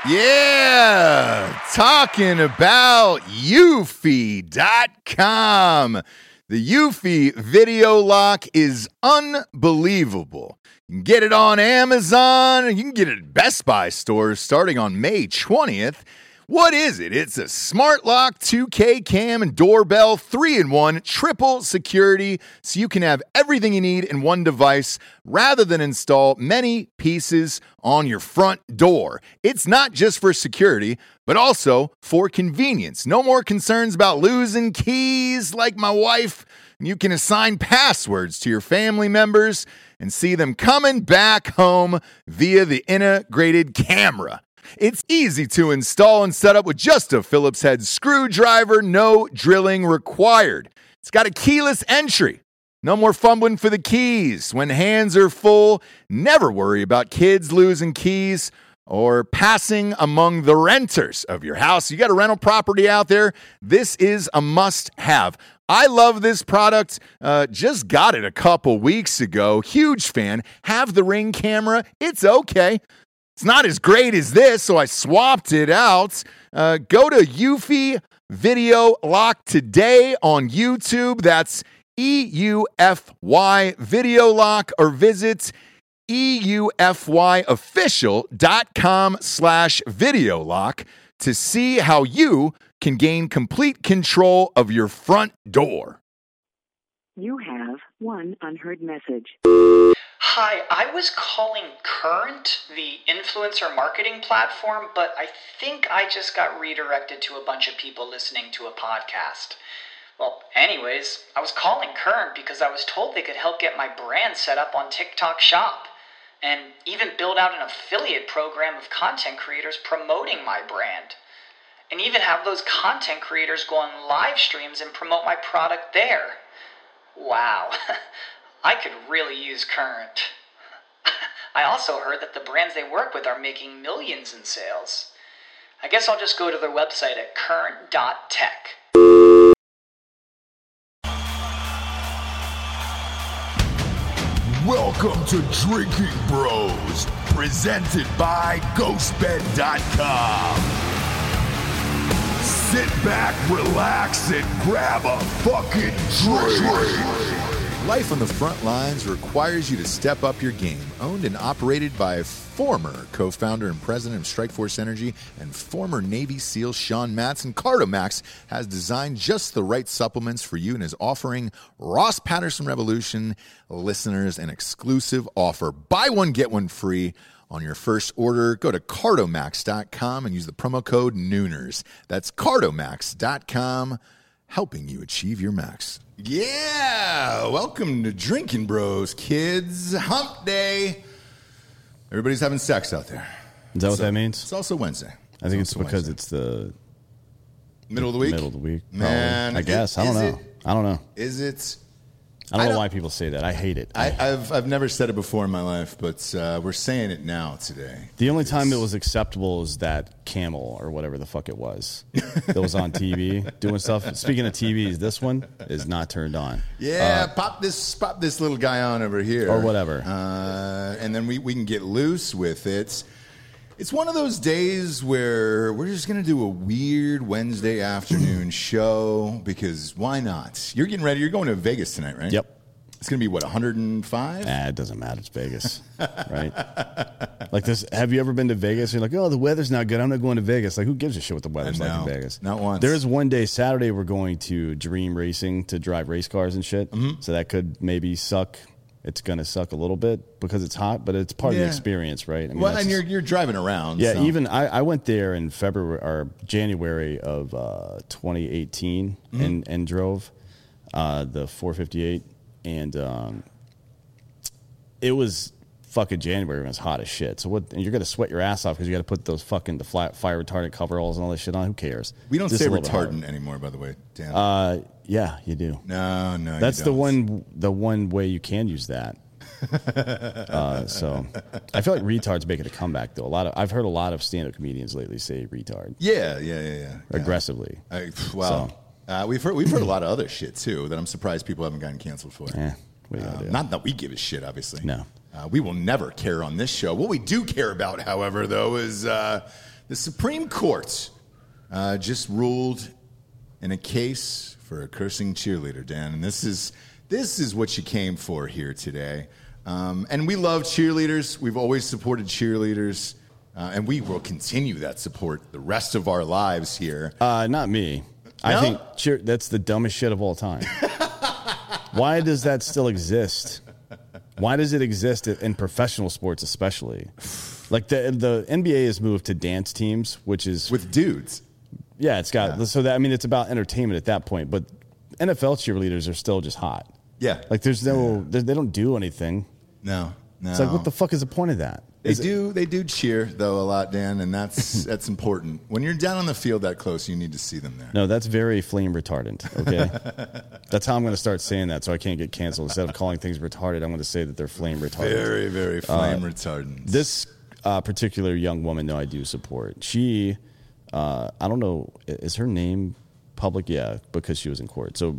Yeah, talking about Eufy.com. The Eufy video lock is unbelievable. You can get it on Amazon, you can get it at Best Buy stores starting on May 20th. What is it? It's a smart lock, 2K cam, and doorbell, 3-in-1, triple security, so you can have everything you need in one device rather than install many pieces on your front door. It's not just for security, but also for convenience. No more concerns about losing keys like my wife. You can assign passwords to your family members and see them coming back home via the integrated camera. It's easy to install and set up with just a Phillips head screwdriver, no drilling required. It's got a keyless entry. No more fumbling for the keys. When hands are full, never worry about kids losing keys or passing among the renters of your house. You got a rental property out there, this is a must-have. I love this product. Just got it a couple weeks ago. Huge fan. Have the Ring camera. It's okay. It's not as great as this, so I swapped it out. Go to Eufy Video Lock today on YouTube. That's EUFY Video Lock, or visit EUFYofficial.com/video lock to see how you can gain complete control of your front door. You have one unheard message. Hi, I was calling Current, the influencer marketing platform, but I think I just got redirected to a bunch of people listening to a podcast. Well, anyways, I was calling Current because I was told they could help get my brand set up on TikTok Shop, and even build out an affiliate program of content creators promoting my brand, and even have those content creators go on live streams and promote my product there. Wow, I could really use Current. I also heard that the brands they work with are making millions in sales. I guess I'll just go to their website at current.tech. Welcome to Drinking Bros, presented by GhostBed.com. Sit back, relax, and grab a fucking drink. Life on the front lines requires you to step up your game. Owned and operated by former co-founder and president of Strikeforce Energy and former Navy SEAL Sean Matson, Cardomax has designed just the right supplements for you and is offering Ross Patterson Revolution listeners an exclusive offer. Buy one, get one free on your first order. Go to Cardomax.com and use the promo code Nooners. That's Cardomax.com, helping you achieve your max. Yeah, welcome to Drinking Bros, kids. Hump day. Everybody's having sex out there. Is that what that means? It's also Wednesday. I think it's because it's the middle of the week. Middle of the week, man. I guess. I don't know. I don't know. Is it? I don't know why people say that. I hate it. I've never said it before in my life, but we're saying it now today. The only time it was acceptable is that Camel or whatever the fuck it was that was on TV doing stuff. Speaking of TVs, this one is not turned on. Yeah, pop this little guy on over here or whatever, and then we can get loose with it. It's one of those days where we're just going to do a weird Wednesday afternoon show because why not? You're getting ready. You're going to Vegas tonight, right? Yep. It's going to be, what, 105? Nah, it doesn't matter. It's Vegas, right? Like this. Have you ever been to Vegas? You're like, oh, the weather's not good. I'm not going to Vegas. Like, who gives a shit what the weather's like in Vegas? Not once. There is one day, Saturday, we're going to Dream Racing to drive race cars and shit. Mm-hmm. So that could maybe suck. It's going to suck a little bit because it's hot, but it's part of the experience, right? I mean, well, and you're driving around. Yeah, so. Even I went there in February or January of 2018 and drove the 458, and it was fucking January when it was hot as shit. So and you're going to sweat your ass off because you got to put those fucking fire retardant coveralls and all that shit on. Who cares? We don't say retardant anymore, by the way, Dan. Yeah, you do. No, that's the one way you can use that. So I feel like retard's making a comeback though. I've heard a lot of stand-up comedians lately say retard. Yeah. Aggressively. We've heard a lot of other shit too that I'm surprised people haven't gotten canceled for. Not that we give a shit, obviously. No. We will never care on this show. What we do care about, however, though, is The Supreme Court just ruled in a case for a cursing cheerleader, Dan, and this is what you came for here today. And we love cheerleaders. We've always supported cheerleaders, and we will continue that support the rest of our lives here. Not me. No? I think that's the dumbest shit of all time. Why does that still exist? Why does it exist in professional sports, especially? Like the NBA has moved to dance teams, which is With dudes. yeah, it's got so that I mean it's about entertainment at that point. But NFL cheerleaders are still just hot. Yeah. Like there's no they don't do anything. No. It's like what the fuck is the point of that? They do cheer, though, a lot, Dan, and that's important. When you're down on the field that close, you need to see them there. No, that's very flame retardant, okay? That's how I'm going to start saying that so I can't get canceled. Instead of calling things retarded, I'm going to say that they're flame retardant. Very, very flame retardant. This particular young woman, though, I do support. She, I don't know, is her name public? Yeah, because she was in court. So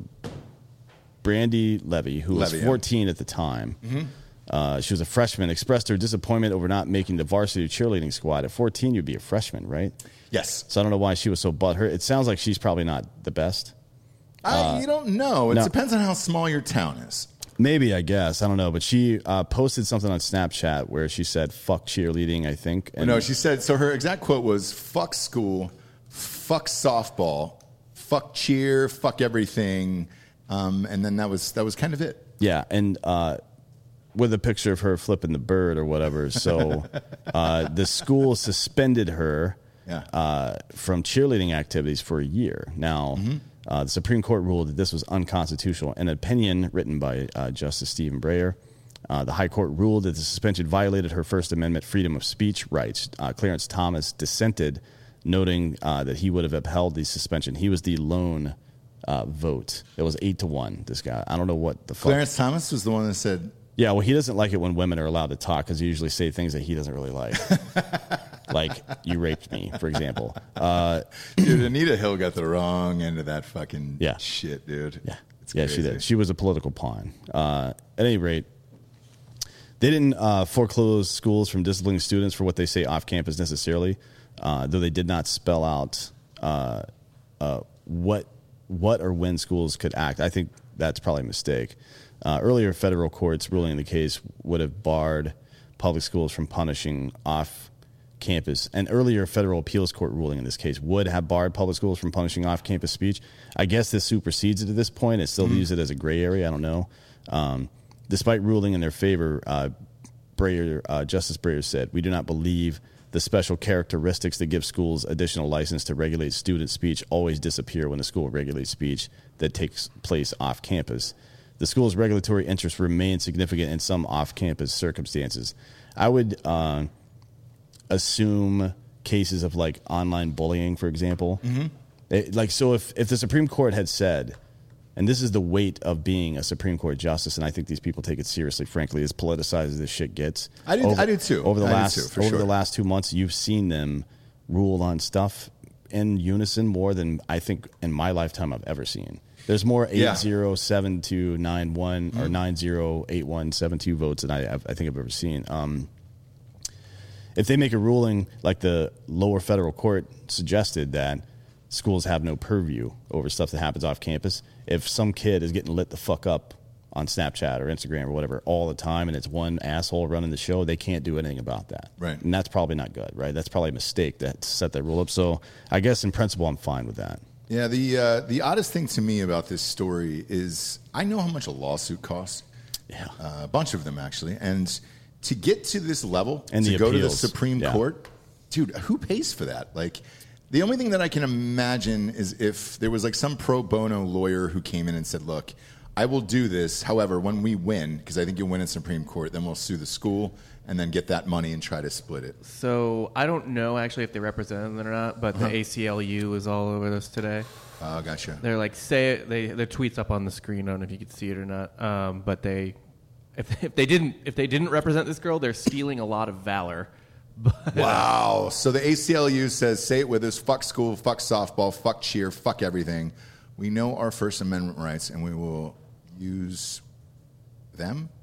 Brandy Levy, who was 14 at the time, she was a freshman, expressed her disappointment over not making the varsity cheerleading squad. At 14, you'd be a freshman, right? Yes. So I don't know why she was so butthurt. It sounds like she's probably not the best. You don't know. It no. depends on how small your town is. Maybe, I guess. I don't know. But she posted something on Snapchat where she said, fuck cheerleading, I think. And No, she said, so her exact quote was, fuck school, fuck softball, fuck cheer, fuck everything. And then that was kind of it. Yeah, and with a picture of her flipping the bird or whatever. So the school suspended her from cheerleading activities for a year. Now, the Supreme Court ruled that this was unconstitutional. An opinion written by Justice Stephen Breyer. The High Court ruled that the suspension violated her First Amendment freedom of speech rights. Clarence Thomas dissented, noting that he would have upheld the suspension. He was the lone vote. It was 8-1, this guy. I don't know what the fuck. Clarence Thomas was the one that said... Yeah, well, he doesn't like it when women are allowed to talk because he usually say things that he doesn't really like. Like, you raped me, for example. Dude, Anita Hill got the wrong end of that fucking shit, dude. Yeah, It's yeah, crazy. she did. She was a political pawn. At any rate, they didn't foreclose schools from disciplining students for what they say off campus necessarily, though they did not spell out what or when schools could act. I think that's probably a mistake. Earlier federal courts ruling in the case would have barred public schools from punishing off-campus. An earlier federal appeals court ruling in this case would have barred public schools from punishing off-campus speech. I guess this supersedes it at this point. It still leaves it as a gray area. I don't know. Despite ruling in their favor, Justice Breyer said, "We do not believe the special characteristics that give schools additional license to regulate student speech always disappear when the school regulates speech that takes place off-campus. The school's regulatory interests remain significant in some off-campus circumstances." I would assume cases of like online bullying, for example. So if the Supreme Court had said, and this is the weight of being a Supreme Court justice, and I think these people take it seriously, frankly, as politicized as this shit gets. I do too. Over the The last 2 months, you've seen them rule on stuff in unison more than I think in my lifetime I've ever seen. There's more 8-0-7-2-9-1 or 9-0-8-1-7-2 votes than I think I've ever seen. If they make a ruling like the lower federal court suggested that schools have no purview over stuff that happens off campus, if some kid is getting lit the fuck up on Snapchat or Instagram or whatever all the time and it's one asshole running the show, they can't do anything about that. Right. And that's probably not good, right? That's probably a mistake that set that rule up. So I guess in principle, I'm fine with that. Yeah, the oddest thing to me about this story is I know how much a lawsuit costs. Yeah. A bunch of them, actually. And to get to this level, And to the go to the appeals. Supreme Yeah. Court, dude, who pays for that? Like, the only thing that I can imagine is if there was like some pro bono lawyer who came in and said, look, I will do this. However, when we win, because I think you'll win in Supreme Court, then we'll sue the school and then get that money and try to split it. So I don't know actually if they represented them or not, but the ACLU is all over this today. Oh, gotcha. They're like, say it. Their tweets up on the screen. I don't know if you could see it or not. But if they didn't represent this girl, they're stealing a lot of valor. Wow. So the ACLU says, say it with us, fuck school, fuck softball, fuck cheer, fuck everything. We know our First Amendment rights, and we will use them.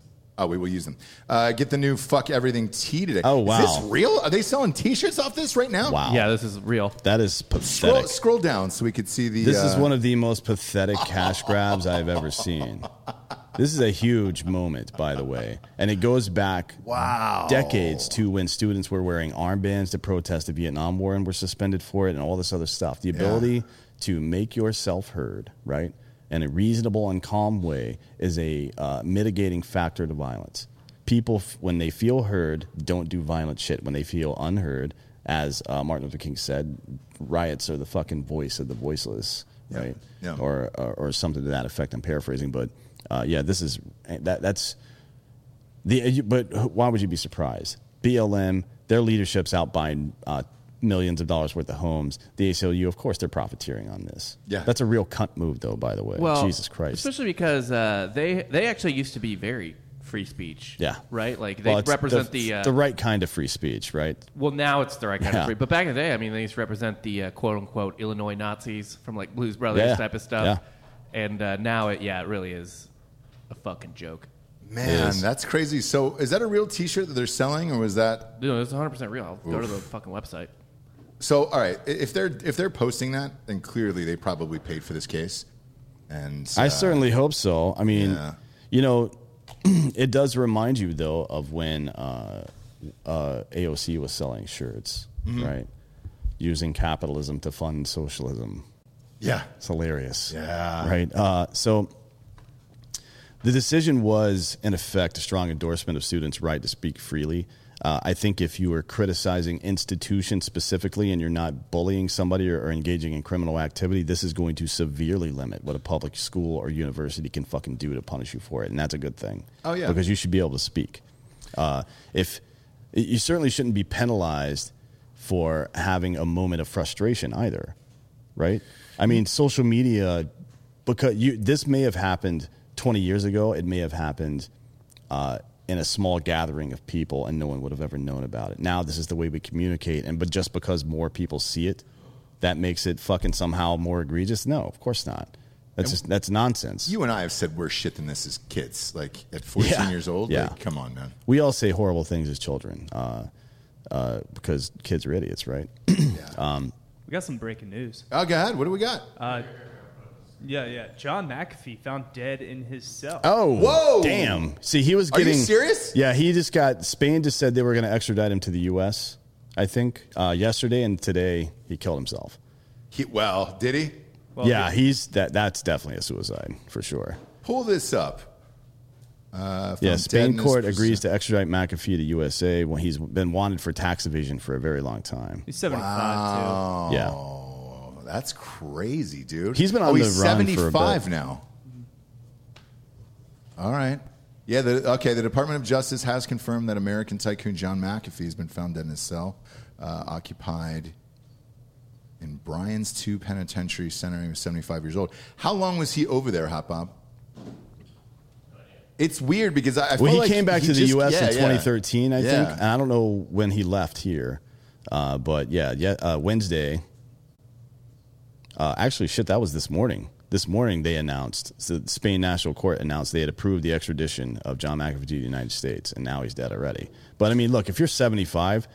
Oh, we will use them. Get the new Fuck Everything tee today. Oh, wow. Is this real? Are they selling T-shirts off this right now? Wow. Yeah, this is real. That is pathetic. Scroll down so we could see the... This is one of the most pathetic cash grabs I've ever seen. This is a huge moment, by the way. And it goes back decades to when students were wearing armbands to protest the Vietnam War and were suspended for it and all this other stuff. The ability to make yourself heard, right, in a reasonable and calm way is a mitigating factor to violence. People, when they feel heard, don't do violent shit. When they feel unheard, as Martin Luther King said, riots are the fucking voice of the voiceless, right? Yeah. Or something to that effect. I'm paraphrasing, but... this is that's the. But why would you be surprised? BLM, their leadership's out buying millions of dollars worth of homes. The ACLU, of course, they're profiteering on this. Yeah, that's a real cunt move, though. By the way, Jesus Christ, especially because they actually used to be very free speech. Yeah, right. Like they represent the right kind of free speech, right? Well, now it's the right kind of free. But back in the day, I mean, they used to represent the quote unquote Illinois Nazis from like Blues Brothers type of stuff. Yeah. And now it really is a fucking joke. Man, that's crazy. So is that a real T-shirt that they're selling, or was that... No, it's 100% real. I'll go to the fucking website. So, all right, if they're posting that, then clearly they probably paid for this case. And I certainly hope so. I mean, it does remind you, though, of when AOC was selling shirts, right? Using capitalism to fund socialism. Yeah. It's hilarious. Yeah. Right? So... the decision was, in effect, a strong endorsement of students' right to speak freely. I think if you are criticizing institutions specifically and you're not bullying somebody or engaging in criminal activity, this is going to severely limit what a public school or university can fucking do to punish you for it, and that's a good thing. Oh, yeah. Because you should be able to speak. If you certainly shouldn't be penalized for having a moment of frustration either, right? I mean, social media, because this may have happened 20 years ago, it may have happened in a small gathering of people and no one would have ever known about it. Now this is the way we communicate, but just because more people see it, that makes it fucking somehow more egregious? No, of course not. That's nonsense. You and I have said worse shit than this as kids, like at 14 years old. Yeah. Like, come on, man. We all say horrible things as children because kids are idiots, right? We got some breaking news. Oh, go ahead. What do we got? John McAfee found dead in his cell. Oh, whoa! Damn. See, he was getting... Are you serious? Yeah, Spain just said they were going to extradite him to the U.S., I think, yesterday, and today he killed himself. Did he? Well, yeah, that's definitely a suicide, for sure. Pull this up. Spain court agrees to extradite McAfee to USA when he's been wanted for tax evasion for a very long time. He's 75, too. Yeah. That's crazy, dude. He's been on the run 75 for a bit. now. All right. Yeah, the Department of Justice has confirmed that American tycoon John McAfee has been found dead in his cell, occupied in Bryan's 2 Penitentiary Center. He was 75 years old. How long was he over there, Hot Bob? It's weird because I feel like he came back to the U.S. in 2013, I think. Yeah. And I don't know when he left here. But Wednesday... actually, that was this morning. This morning they announced, so the Spain National Court announced they had approved the extradition of John McAfee to the United States, and now he's dead already. But, I mean, look, if you're 75,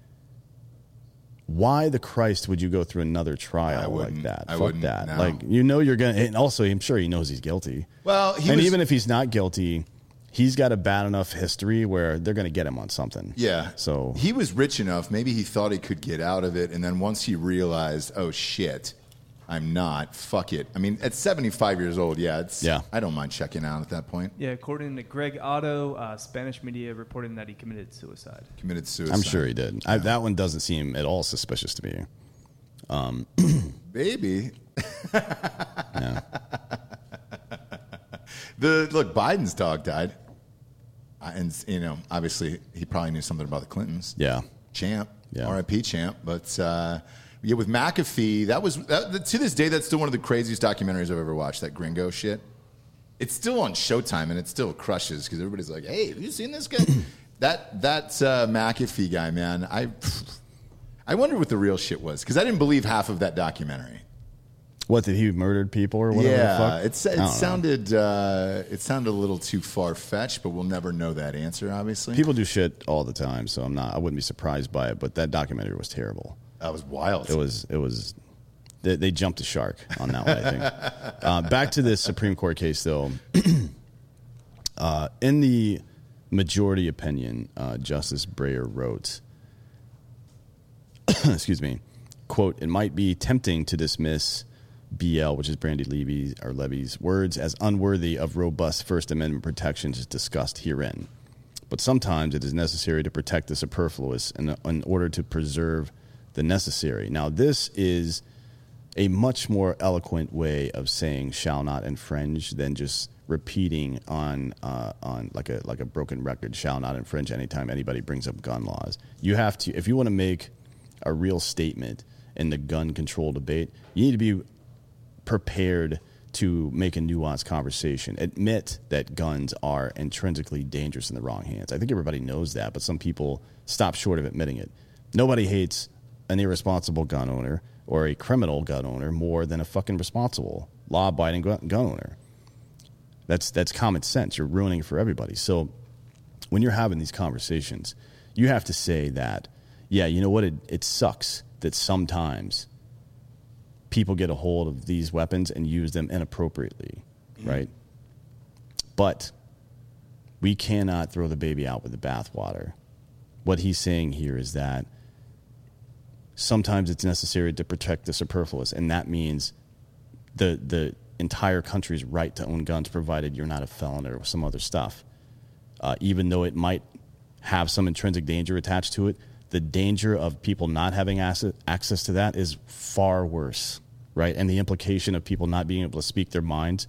why the Christ would you go through another trial like that? Fuck that. No. Like, you're going to, and also I'm sure he knows he's guilty. Well, even if he's not guilty, he's got a bad enough history where they're going to get him on something. Yeah. So he was rich enough. Maybe he thought he could get out of it, and then once he realized, oh, shit, I'm not. Fuck it. I mean, at 75 years old, I don't mind checking out at that point. Yeah, according to Greg Otto, Spanish media reporting that he committed suicide. I'm sure he did. Yeah. That one doesn't seem at all suspicious to me. Maybe. Yeah. Look, Biden's dog died. And, obviously he probably knew something about the Clintons. Yeah. Champ. Yeah. R.I.P. Champ. But... with McAfee, to this day, that's still one of the craziest documentaries I've ever watched, that Gringo shit. It's still on Showtime, and it still crushes, because everybody's like, hey, have you seen this guy? that McAfee guy, man, I wonder what the real shit was, because I didn't believe half of that documentary. What, did he murdered people or whatever the fuck? It sounded a little too far-fetched, but we'll never know that answer, obviously. People do shit all the time, so I wouldn't be surprised by it, but that documentary was terrible. That was wild. It was they jumped the shark on that one, I think. Back to this Supreme Court case, though. In the majority opinion, Justice Breyer wrote, excuse me, quote, "It might be tempting to dismiss BL, which is Brandy Levy's words, as unworthy of robust First Amendment protections discussed herein. But sometimes it is necessary to protect the superfluous in order to preserve the necessary." Now, this is a much more eloquent way of saying "shall not infringe" than just repeating on like a broken record, "shall not infringe" anytime anybody brings up gun laws. You have to, if you want to make a real statement in the gun control debate, you need to be prepared to make a nuanced conversation. Admit that guns are intrinsically dangerous in the wrong hands. I think everybody knows that, but some people stop short of admitting it. Nobody hates an irresponsible gun owner or a criminal gun owner more than a fucking responsible, law-abiding gun owner. That's common sense. You're ruining it for everybody. So when you're having these conversations, you have to say that, yeah, you know what? It sucks that sometimes people get a hold of these weapons and use them inappropriately, right? But we cannot throw the baby out with the bathwater. What he's saying here is that sometimes it's necessary to protect the superfluous, and that means the entire country's right to own guns, provided you're not a felon or some other stuff. Even though it might have some intrinsic danger attached to it, the danger of people not having access to that is far worse, right? And the implication of people not being able to speak their minds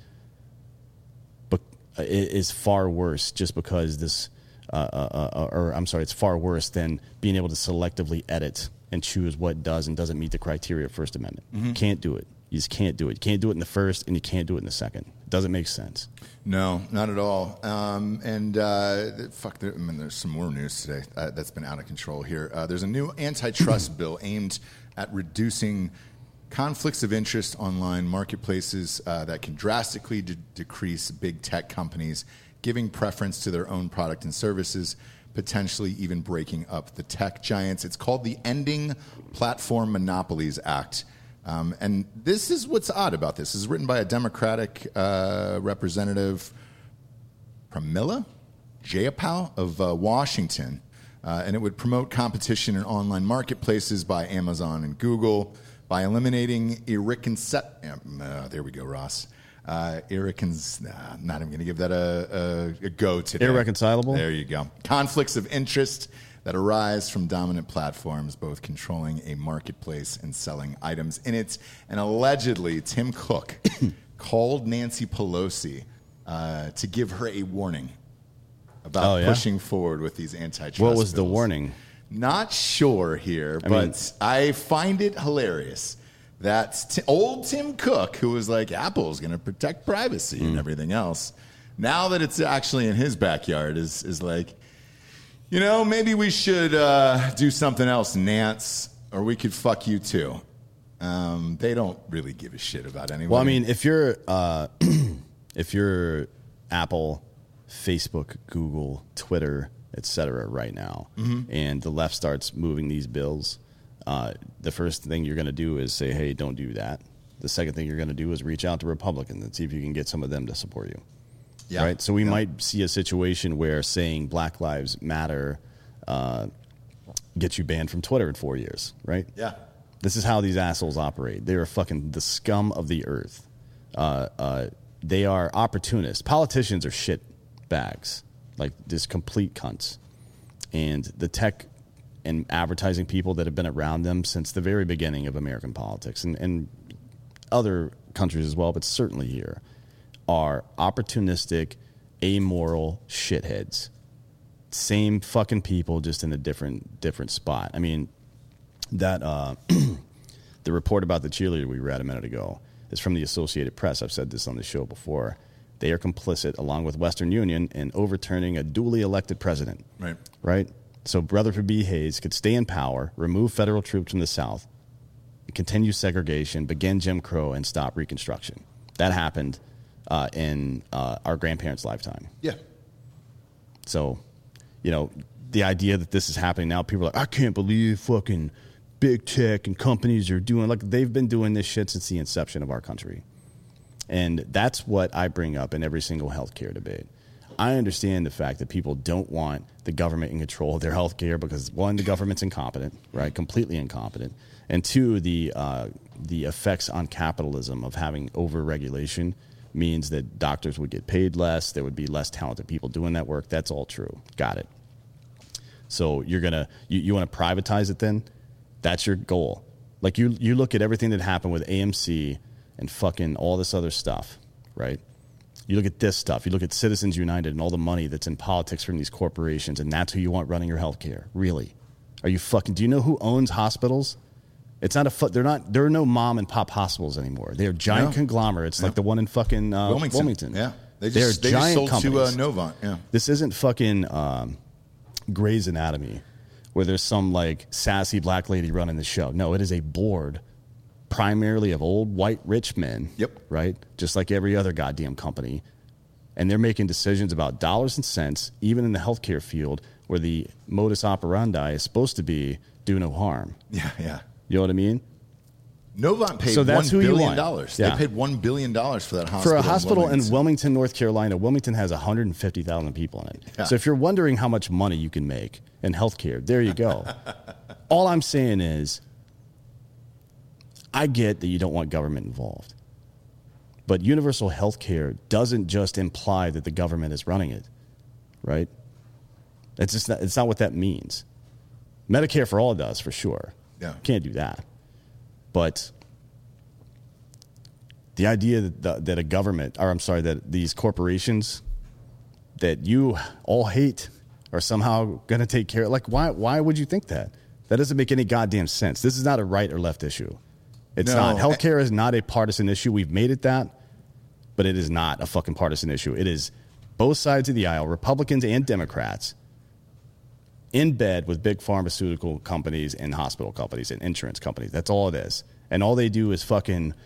is far worse just because this, it's far worse than being able to selectively edit and choose what does and doesn't meet the criteria of First Amendment. Mm-hmm. Can't do it. You just can't do it. You can't do it in the first, and you can't do it in the second. It doesn't make sense. No, not at all. There's some more news today that's been out of control here. There's a new antitrust bill aimed at reducing conflicts of interest online marketplaces that can drastically decrease big tech companies giving preference to their own product and services, potentially even breaking up the tech giants. It's called the Ending Platform Monopolies Act. And this is what's odd about this. This is written by a Democratic representative, Pramila Jayapal of Washington. And it would promote competition in online marketplaces by Amazon and Google by eliminating there we go, Ross. Not even going to give that a go today. Irreconcilable? There you go. Conflicts of interest that arise from dominant platforms, both controlling a marketplace and selling items in it. And allegedly, Tim Cook called Nancy Pelosi to give her a warning about pushing forward with these antitrust bills. What was the warning? Not sure here, but I find it hilarious that old Tim Cook, who was like, Apple's going to protect privacy and everything else, now that it's actually in his backyard, is like, you know, maybe we should do something else, Nance, or we could fuck you too. They don't really give a shit about anyone. Well, I mean, if you're Apple, Facebook, Google, Twitter, etc. right now, and the left starts moving these bills, the first thing you're going to do is say, hey, don't do that. The second thing you're going to do is reach out to Republicans and see if you can get some of them to support you. Yeah. Right? So we might see a situation where saying Black Lives Matter gets you banned from Twitter in 4 years, right? Yeah. This is how these assholes operate. They are fucking the scum of the earth. They are opportunists. Politicians are shit bags, like just complete cunts. And the tech and advertising people that have been around them since the very beginning of American politics and other countries as well, but certainly here, are opportunistic, amoral shitheads. Same fucking people, just in a different spot. I mean, that the report about the cheerleader we read a minute ago is from the Associated Press. I've said this on the show before. They are complicit, along with Western Union, in overturning a duly elected president. Right? So Rutherford B. Hayes could stay in power, remove federal troops from the South, continue segregation, begin Jim Crow, and stop Reconstruction. That happened in our grandparents' lifetime. Yeah. So, the idea that this is happening now, people are like, I can't believe fucking big tech and companies are doing, like, they've been doing this shit since the inception of our country. And that's what I bring up in every single healthcare debate. I understand the fact that people don't want the government in control of their healthcare because, one, the government's incompetent, right? Completely incompetent. And two, the effects on capitalism of having over-regulation means that doctors would get paid less, there would be less talented people doing that work. That's all true. Got it. So you want to privatize it then? That's your goal. Like you look at everything that happened with AMC and fucking all this other stuff, right? You look at this stuff. You look at Citizens United and all the money that's in politics from these corporations, and that's who you want running your healthcare. Really? Are you fucking? Do you know who owns hospitals? It's not a. There are no mom and pop hospitals anymore. They are giant conglomerates, like the one in fucking Wilmington. Yeah, they just sold companies to Novant. Yeah, this isn't fucking Grey's Anatomy, where there's some like sassy black lady running the show. No, it is a board primarily of old white rich men. Yep. Right? Just like every other goddamn company. And they're making decisions about dollars and cents, even in the healthcare field, where the modus operandi is supposed to be do no harm. Yeah, yeah. You know what I mean? Novant paid $1 billion. They paid $1 billion for that hospital. For a hospital in Wilmington, North Carolina, Wilmington has 150,000 people in it. Yeah. So if you're wondering how much money you can make in healthcare, there you go. All I'm saying is, I get that you don't want government involved. But universal health care doesn't just imply that the government is running it, right? It's not what that means. Medicare for all does, for sure. Yeah. Can't do that. But the idea that a government, or I'm sorry, that these corporations that you all hate are somehow going to take care of, like, why would you think that? That doesn't make any goddamn sense. This is not a right or left issue. It's not. Healthcare is not a partisan issue. We've made it that, but it is not a fucking partisan issue. It is both sides of the aisle, Republicans and Democrats, in bed with big pharmaceutical companies and hospital companies and insurance companies. That's all it is. And all they do is fucking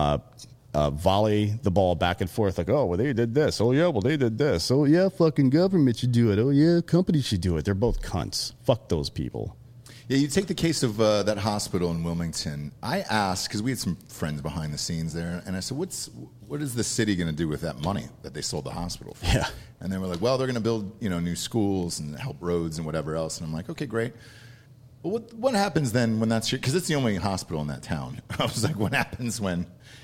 volley the ball back and forth like, oh, well, they did this. Oh, yeah, well, they did this. Oh, yeah, fucking government should do it. Oh, yeah, companies should do it. They're both cunts. Fuck those people. Yeah, you take the case of that hospital in Wilmington. I asked, because we had some friends behind the scenes there, and I said, what is the city going to do with that money that they sold the hospital for? Yeah. And they were like, well, they're going to build new schools and help roads and whatever else. And I'm like, okay, great. But what happens then when that's because it's the only hospital in that town. I was like, what happens when,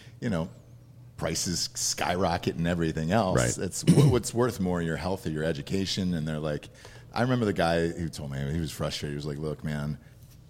prices skyrocket and everything else? Right. It's what's worth more, your health or your education? And they're like, I remember the guy who told me, he was frustrated. He was like, look, man,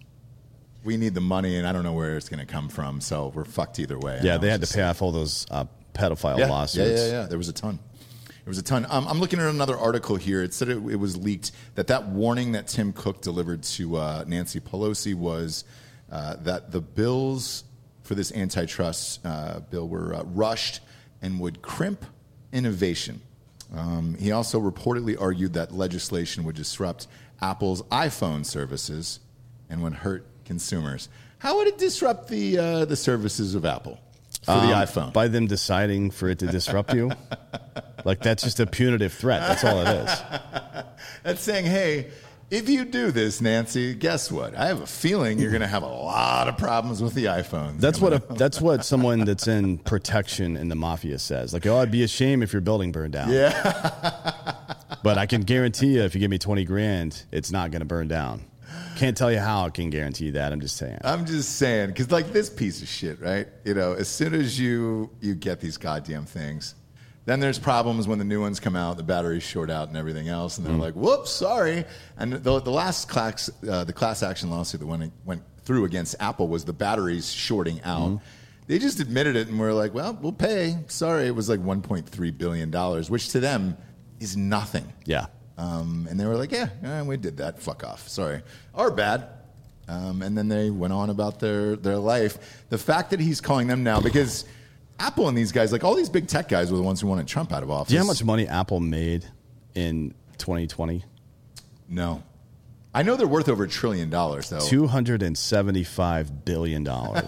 we need the money, and I don't know where it's going to come from, so we're fucked either way. Yeah, they had to pay off all those pedophile lawsuits. Yeah. There was a ton. I'm looking at another article here. It said it was leaked that warning that Tim Cook delivered to Nancy Pelosi was that the bills for this antitrust bill were rushed and would crimp innovation. He also reportedly argued that legislation would disrupt Apple's iPhone services and would hurt consumers. How would it disrupt the services of Apple for the iPhone? By them deciding for it to disrupt you? Like, that's just a punitive threat. That's all it is. That's saying, hey, if you do this, Nancy, guess what? I have a feeling you're going to have a lot of problems with the iPhones. That's what someone that's in protection in the mafia says. Like, oh, I'd be ashamed if your building burned down. Yeah. But I can guarantee you, if you give me $20,000, it's not going to burn down. Can't tell you how I can guarantee that. I'm just saying. Because, like, this piece of shit, right? As soon as you get these goddamn things, then there's problems when the new ones come out, the batteries short out and everything else, and they're like, whoops, sorry. And the last class action lawsuit that went through against Apple was the batteries shorting out. They just admitted it and were like, well, we'll pay. Sorry, it was like $1.3 billion, which to them is nothing. Yeah. And they were like, yeah, we did that. Fuck off. Sorry. Our bad. And then they went on about their life. The fact that he's calling them now, because Apple and these guys, like all these big tech guys were the ones who wanted Trump out of office. Do you know how much money Apple made in 2020? No. I know they're worth over $1 trillion, though. $275 billion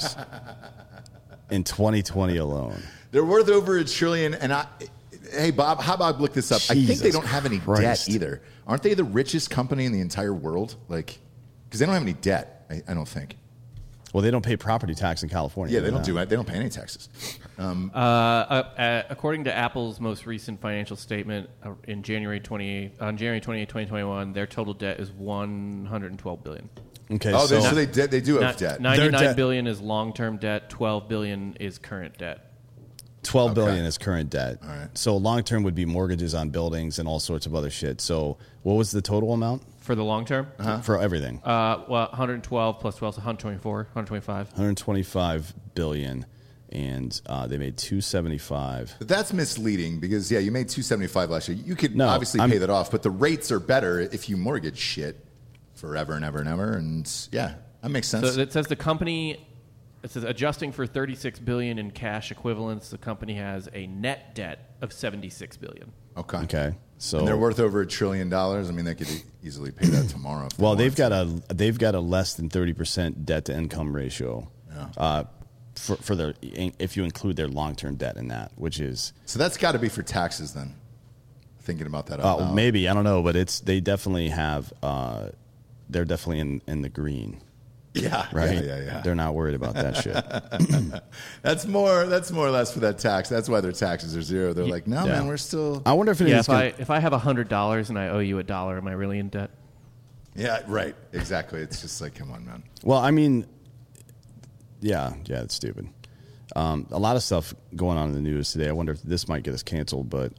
in 2020 alone. They're worth over $1 trillion. And hey, Bob, how about I look this up? I think they don't have any debt either. Aren't they the richest company in the entire world? Like, because they don't have any debt, I don't think. Well, they don't pay property tax in California. Yeah, they don't do it. They don't pay any taxes. According to Apple's most recent financial statement in January 28, 2021, their total debt is $112 billion. Okay, so they do have debt. $99 billion is long-term debt. $12 billion is current debt. $12 billion is current debt. All right. So long-term would be mortgages on buildings and all sorts of other shit. So what was the total amount? For the long term? For everything. Well, 112 plus 12 is 124, 125. 125 billion, and they made 275. But that's misleading because, you made 275 last year. You could obviously pay that off, but the rates are better if you mortgage shit forever and ever and ever. And, that makes sense. So it says the company... It says, adjusting for $36 billion in cash equivalents, the company has a net debt of $76 billion. Okay. So and they're worth over $1 trillion. I mean, they could easily pay that tomorrow. Well, they've got a less than 30% debt to income ratio. Yeah. For their, if you include their long term debt in that, which is that's got to be for taxes then. Thinking about that. Maybe, I don't know, but they definitely have. They're definitely in the green. Yeah, right. Yeah. They're not worried about that shit. That's more or less for that tax. That's why their taxes are zero. They're like, no, man, we're still. I wonder if if I have $100 and I owe you $1, am I really in debt? Yeah, right. Exactly. It's just like, come on, man. Well, I mean, yeah, it's stupid. A lot of stuff going on in the news today. I wonder if this might get us canceled, but.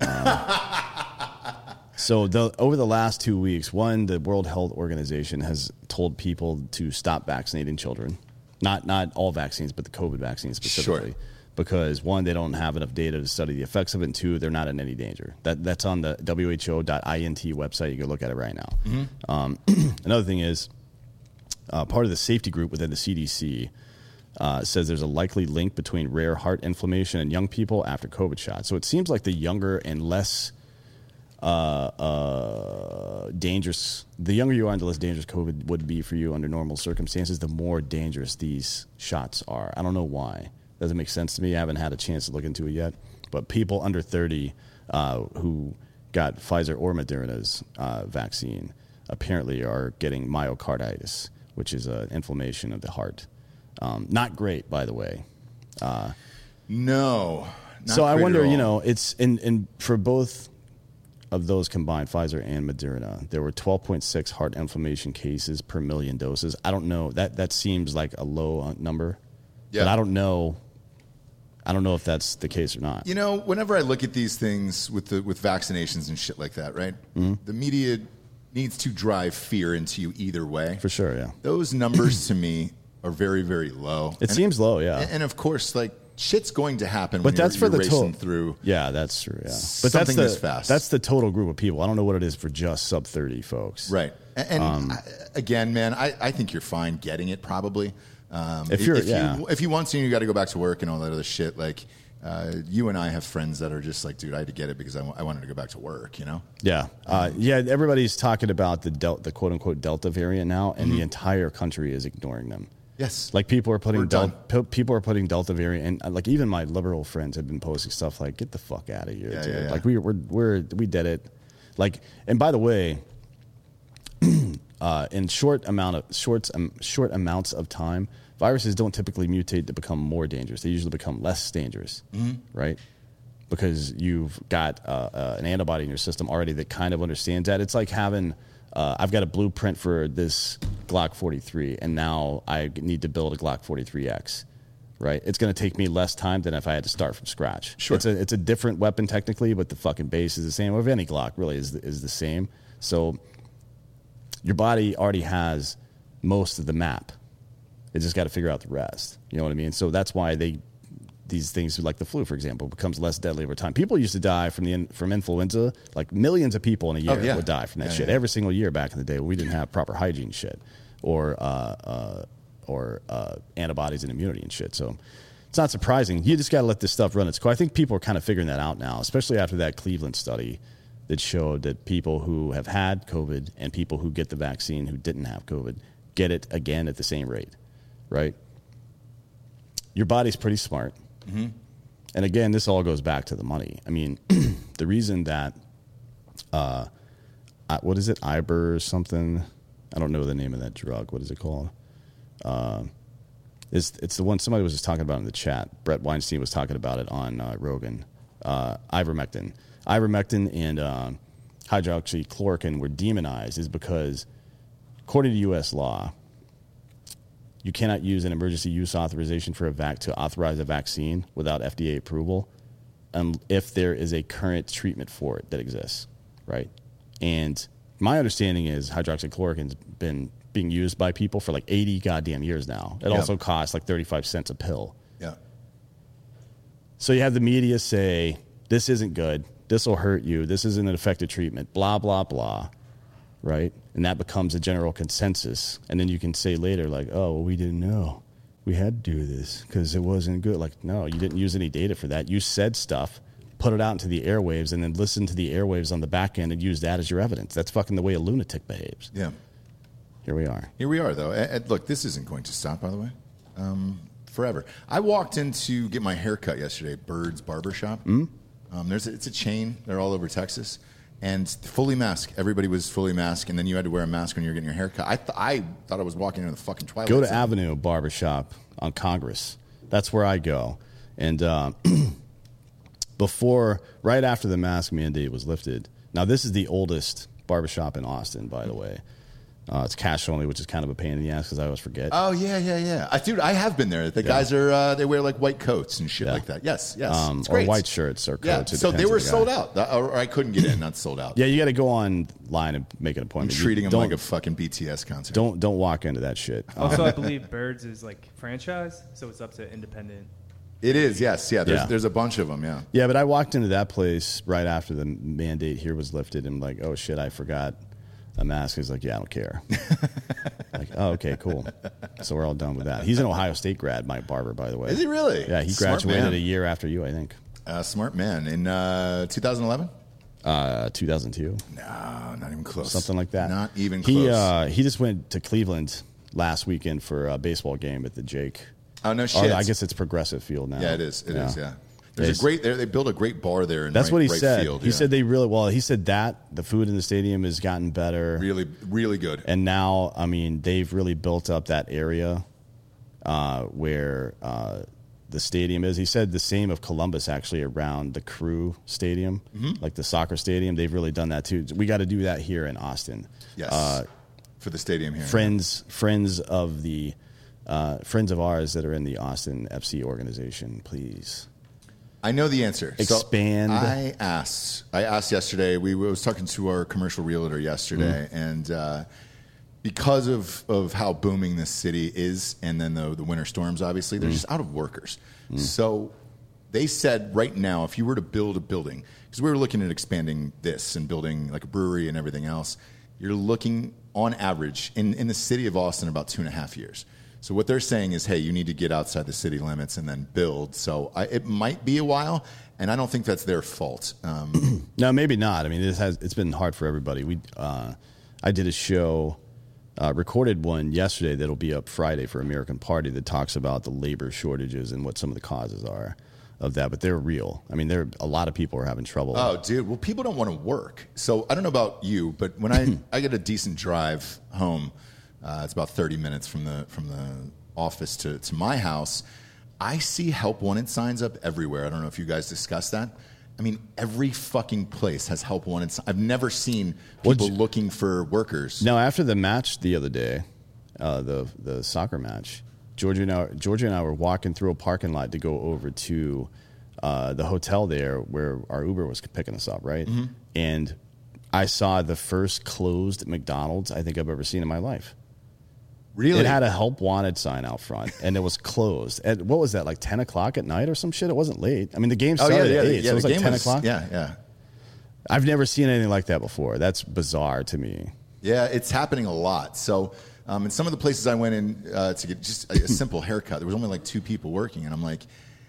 So over the last 2 weeks, the World Health Organization has told people to stop vaccinating children. Not all vaccines, but the COVID vaccines specifically. Sure. Because, one, they don't have enough data to study the effects of it, and two, they're not in any danger. That's on the WHO.int website. You can look at it right now. Mm-hmm. Another thing is, part of the safety group within the CDC says there's a likely link between rare heart inflammation in young people after COVID shots. So it seems like the younger and less... dangerous. The younger you are, the less dangerous COVID would be for you under normal circumstances. The more dangerous these shots are. I don't know why. Doesn't make sense to me. I haven't had a chance to look into it yet. But people under 30 who got Pfizer or Moderna's vaccine apparently are getting myocarditis, which is an inflammation of the heart. Not great, by the way. No. So I wonder. It's in for both of those combined, Pfizer and Moderna, there were 12.6 heart inflammation cases per million doses. I don't know. That seems like a low number. Yeah. But I don't know if that's the case or not. Whenever I look at these things with vaccinations and shit like that, right? Mm-hmm. The media needs to drive fear into you either way. For sure, yeah. Those numbers to me are very, very low. It seems low, yeah. And of course, like, shit's going to happen but when that's you're for the racing through. Yeah, that's true. Yeah, but something this fast. That's the total group of people. I don't know what it is for just sub 30 folks. Right. And again, man, I think you're fine getting it probably. If you want to, you got to go back to work and all that other shit. Like you and I have friends that are just like, dude, I had to get it because I wanted to go back to work. Yeah. Everybody's talking about the quote unquote Delta variant now, and the entire country is ignoring them. Yes, like people are putting Delta variant, and like even my liberal friends have been posting stuff like, "Get the fuck out of here, dude!" Yeah. Like we did it. Like, and by the way, in short amounts of time, viruses don't typically mutate to become more dangerous. They usually become less dangerous, right? Because you've got an antibody in your system already that kind of understands that. It's like having I've got a blueprint for this Glock 43, and now I need to build a Glock 43X, right? It's going to take me less time than if I had to start from scratch. Sure. It's a different weapon technically, but the fucking base is the same. Or if any Glock really is the same. So your body already has most of the map. It just got to figure out the rest. You know what I mean? So that's why these things like the flu, for example, becomes less deadly over time. People used to die from influenza. Like millions of people in a year would die from that shit every single year back in the day when we didn't have proper hygiene shit or antibodies and immunity and shit. So it's not surprising. You just got to let this stuff run its course. I think people are kind of figuring that out now, especially after that Cleveland study that showed that people who have had COVID and people who get the vaccine who didn't have COVID get it again at the same rate, right? Your body's pretty smart. Mm-hmm. And again, this all goes back to the money. I mean, the reason that, what is it, Iber or something? I don't know the name of that drug. What is it called? It's the one somebody was just talking about in the chat. Brett Weinstein was talking about it on Rogan. Ivermectin. Ivermectin and hydroxychloroquine were demonized is because, according to U.S. law, you cannot use an emergency use authorization for to authorize a vaccine without FDA approval if there is a current treatment for it that exists, right? And my understanding is hydroxychloroquine's been being used by people for like 80 goddamn years now. It also costs like 35 cents a pill. Yeah. So you have the media say, this isn't good, this will hurt you, this isn't an effective treatment, blah, blah, blah, right? And that becomes a general consensus. And then you can say later, like, oh, well, we didn't know. We had to do this because it wasn't good. Like, no, you didn't use any data for that. You said stuff, put it out into the airwaves, and then listen to the airwaves on the back end and use that as your evidence. That's fucking the way a lunatic behaves. Yeah. Here we are. Here we are, though. Look, this isn't going to stop, by the way, forever. I walked in to get my hair cut yesterday, Bird's Barbershop. Mm-hmm. It's a chain. They're all over Texas. And fully masked. Everybody was fully masked, and then you had to wear a mask when you were getting your hair cut. I thought I was walking into the fucking Twilight Go to Zone. Avenue Barbershop on Congress. That's where I go. And right after the mask mandate was lifted, now this is the oldest barbershop in Austin, by the way. It's cash only, which is kind of a pain in the ass because I always forget. Oh, yeah. Dude, I have been there. The guys are, they wear like white coats and shit like that. Yes. It's great. Or white shirts or coats. Yeah. So they were sold out. Or I couldn't get in, not sold out. Yeah, you got to go online and make an appointment. I'm treating them like a fucking BTS concert. Don't walk into that shit. Also, I believe Birds is like franchise, so it's up to independent. It is, yes. Yeah, there's a bunch of them, yeah. Yeah, but I walked into that place right after the mandate here was lifted and like, oh, shit, I forgot a mask. He's like, yeah, I don't care. Like, oh, okay, cool. So we're all done with that. He's an Ohio State grad, my barber, by the way. Is he really? Yeah, he graduated a year after you, I think. Smart man. In 2011? 2002. No, not even close. Something like that. Not even close. He just went to Cleveland last weekend for a baseball game at the Jake. Oh, no shit. I guess it's Progressive Field now. Yeah, it is. It is. There's a great there. They built a great bar there. That's what he said. Field, he said he said that the food in the stadium has gotten better. Really, really good. And now, I mean, they've really built up that area where the stadium is. He said the same of Columbus, actually, around the Crew Stadium, like the soccer stadium. They've really done that too. We got to do that here in Austin. Yes, for the stadium here. Friends of ours that are in the Austin FC organization, please. I know the answer. Expand. So I asked yesterday. We was talking to our commercial realtor yesterday, and because of how booming this city is, and then the winter storms, obviously, they're just out of workers. So they said right now, if you were to build a building, because we were looking at expanding this and building like a brewery and everything else, you're looking on average in the city of Austin about 2.5 years. So what they're saying is, hey, you need to get outside the city limits and then build. So it might be a while, and I don't think that's their fault. No, maybe not. I mean, it's been hard for everybody. I did a show, recorded one yesterday that'll be up Friday for American Party that talks about the labor shortages and what some of the causes are of that. But they're real. I mean, a lot of people are having trouble. Oh, dude. Well, people don't want to work. So I don't know about you, but when I get a decent drive home. It's about 30 minutes from the office to my house. I see help wanted signs up everywhere. I don't know if you guys discussed that. I mean, every fucking place has help wanted signs. I've never seen people looking for workers. No, after the match the other day, the soccer match, Georgia and I were walking through a parking lot to go over to the hotel there where our Uber was picking us up, right? Mm-hmm. And I saw the first closed McDonald's I think I've ever seen in my life. Really? It had a help wanted sign out front, and it was closed. At, what was that, like 10 o'clock at night or some shit? It wasn't late. I mean, the game started at 8, so it was like 10 o'clock? Yeah. I've never seen anything like that before. That's bizarre to me. Yeah, it's happening a lot. So in some of the places I went in to get just a simple haircut, there was only like 2 people working, and I'm like,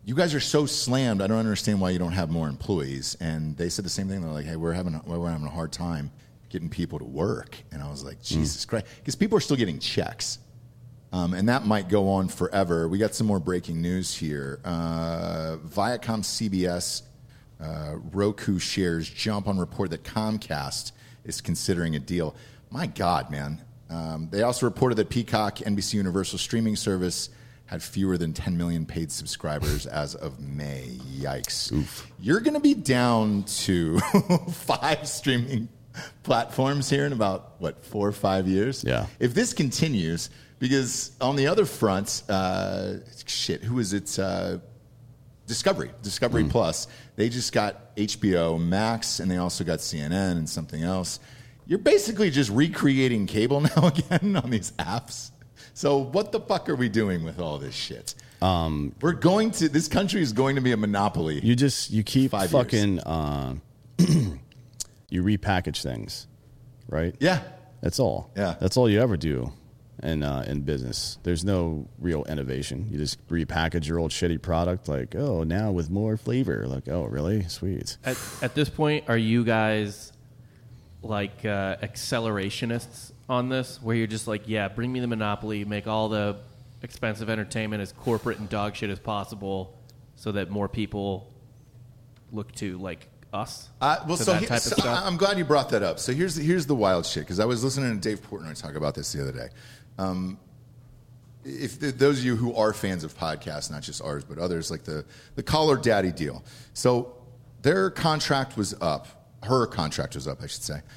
you guys are so slammed. I don't understand why you don't have more employees. And they said the same thing. They're like, hey, we're having a hard time getting people to work. And I was like, Jesus Christ. Because people are still getting checks. And that might go on forever. We got some more breaking news here. Viacom CBS Roku shares jump on report that Comcast is considering a deal. My God, man. They also reported that Peacock, NBC Universal streaming service, had fewer than 10 million paid subscribers as of May. Yikes. Oof. You're going to be down to 5 streaming platforms here in about, 4 or 5 years? Yeah. If this continues, because on the other front, who is it? Discovery Plus. They just got HBO Max, and they also got CNN and something else. You're basically just recreating cable now again on these apps. So what the fuck are we doing with all this shit? This country is going to be a monopoly. You keep fucking, you repackage things, right? Yeah. That's all. Yeah. That's all you ever do in business. There's no real innovation. You just repackage your old shitty product like, oh, now with more flavor. Like, oh, really? Sweet. At this point, are you guys like accelerationists on this, where you're just like, yeah, bring me the monopoly, make all the expensive entertainment as corporate and dog shit as possible so that more people look to like us? Type of stuff? I'm glad you brought that up. So here's the wild shit, because I was listening to Dave Portnoy talk about this the other day. Those of you who are fans of podcasts, not just ours but others, like the Call Her Daddy deal. So her contract was up, I should say.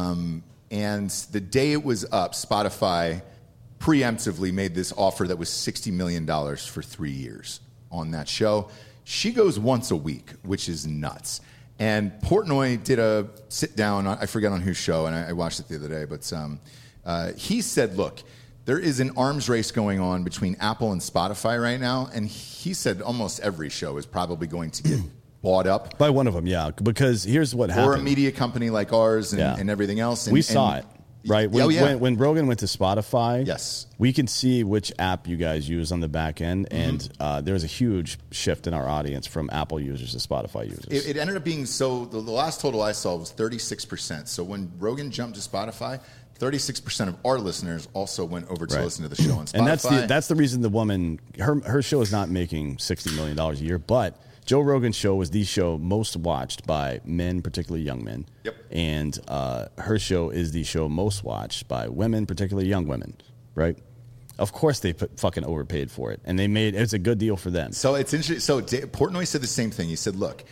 And the day it was up, Spotify preemptively made this offer that was $60 million for 3 years on that show. She goes once a week, which is nuts. And Portnoy did a sit-down, I forget on whose show, and I watched it the other day, but he said, look, there is an arms race going on between Apple and Spotify right now, and he said almost every show is probably going to get bought up. By one of them, yeah, because here's what happened. Or a media company like ours and everything else. We saw it. Right? When Rogan went to Spotify, yes, we can see which app you guys use on the back end, and there was a huge shift in our audience from Apple users to Spotify users. It ended up being, so the last total I saw was 36%. So when Rogan jumped to Spotify, 36% of our listeners also went over to listen to the show on Spotify. And that's the reason the woman, her show is not making $60 million a year, but Joe Rogan's show was the show most watched by men, particularly young men. Yep. And her show is the show most watched by women, particularly young women, right? Of course they fucking overpaid for it. And it's a good deal for them. So it's interesting. So Portnoy said the same thing. He said, look,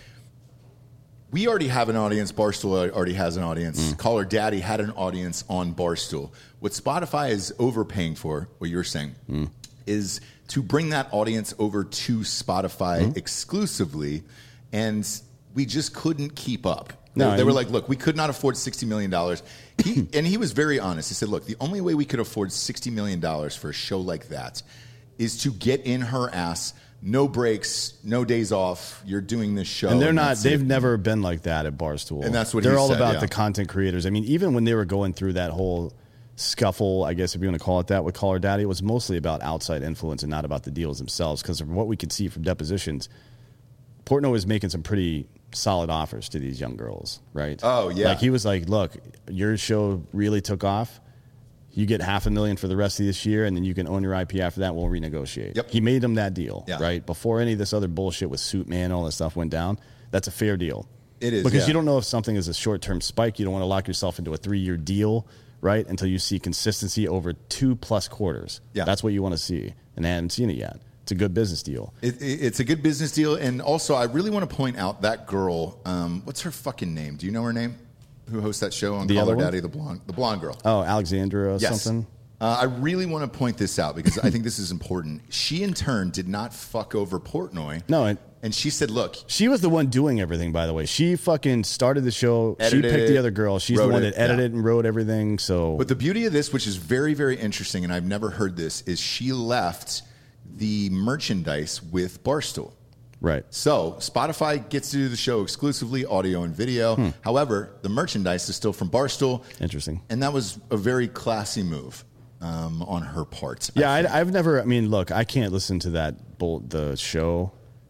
we already have an audience. Barstool already has an audience. Call Her Daddy had an audience on Barstool. What Spotify is overpaying for, what you're saying, is to bring that audience over to Spotify exclusively, and we just couldn't keep up. They were like, look, we could not afford $60 million. And he was very honest. He said, look, the only way we could afford $60 million for a show like that is to get in her ass, no breaks, no days off. You're doing this show. And they've never been like that at Barstool. And that's what they're all about the content creators. I mean, even when they were going through that whole scuffle, I guess if you want to call it that, with Call Her Daddy, it was mostly about outside influence and not about the deals themselves, because from what we could see from depositions, Portnoy was making some pretty solid offers to these young girls, right? Oh, yeah. Like, he was like, look, your show really took off. You get $500,000 for the rest of this year, and then you can own your IP after that. We'll renegotiate. Yep. He made them that deal, right? Before any of this other bullshit with Suit Man and all that stuff went down, that's a fair deal. It is, because you don't know if something is a short-term spike. You don't want to lock yourself into a 3-year deal, right, until you see consistency over 2+ quarters. Yeah. That's what you want to see, and I haven't seen it yet. It's a good business deal. It's a good business deal, and also I really want to point out that girl, what's her fucking name? Do you know her name? Who hosts that show on Call Her Daddy, the blonde girl. Oh, Alexandra something? I really want to point this out because I think this is important. She, in turn, did not fuck over Portnoy. No, and she said, look. She was the one doing everything, by the way. She fucking started the show. She picked the other girl. She's the one that edited and wrote everything. So, but the beauty of this, which is very, very interesting, and I've never heard this, is she left the merchandise with Barstool. Right. So Spotify gets to do the show exclusively, audio and video. However, the merchandise is still from Barstool. Interesting. And that was a very classy move on her part. Yeah, I've never. I mean, look, I can't listen to the show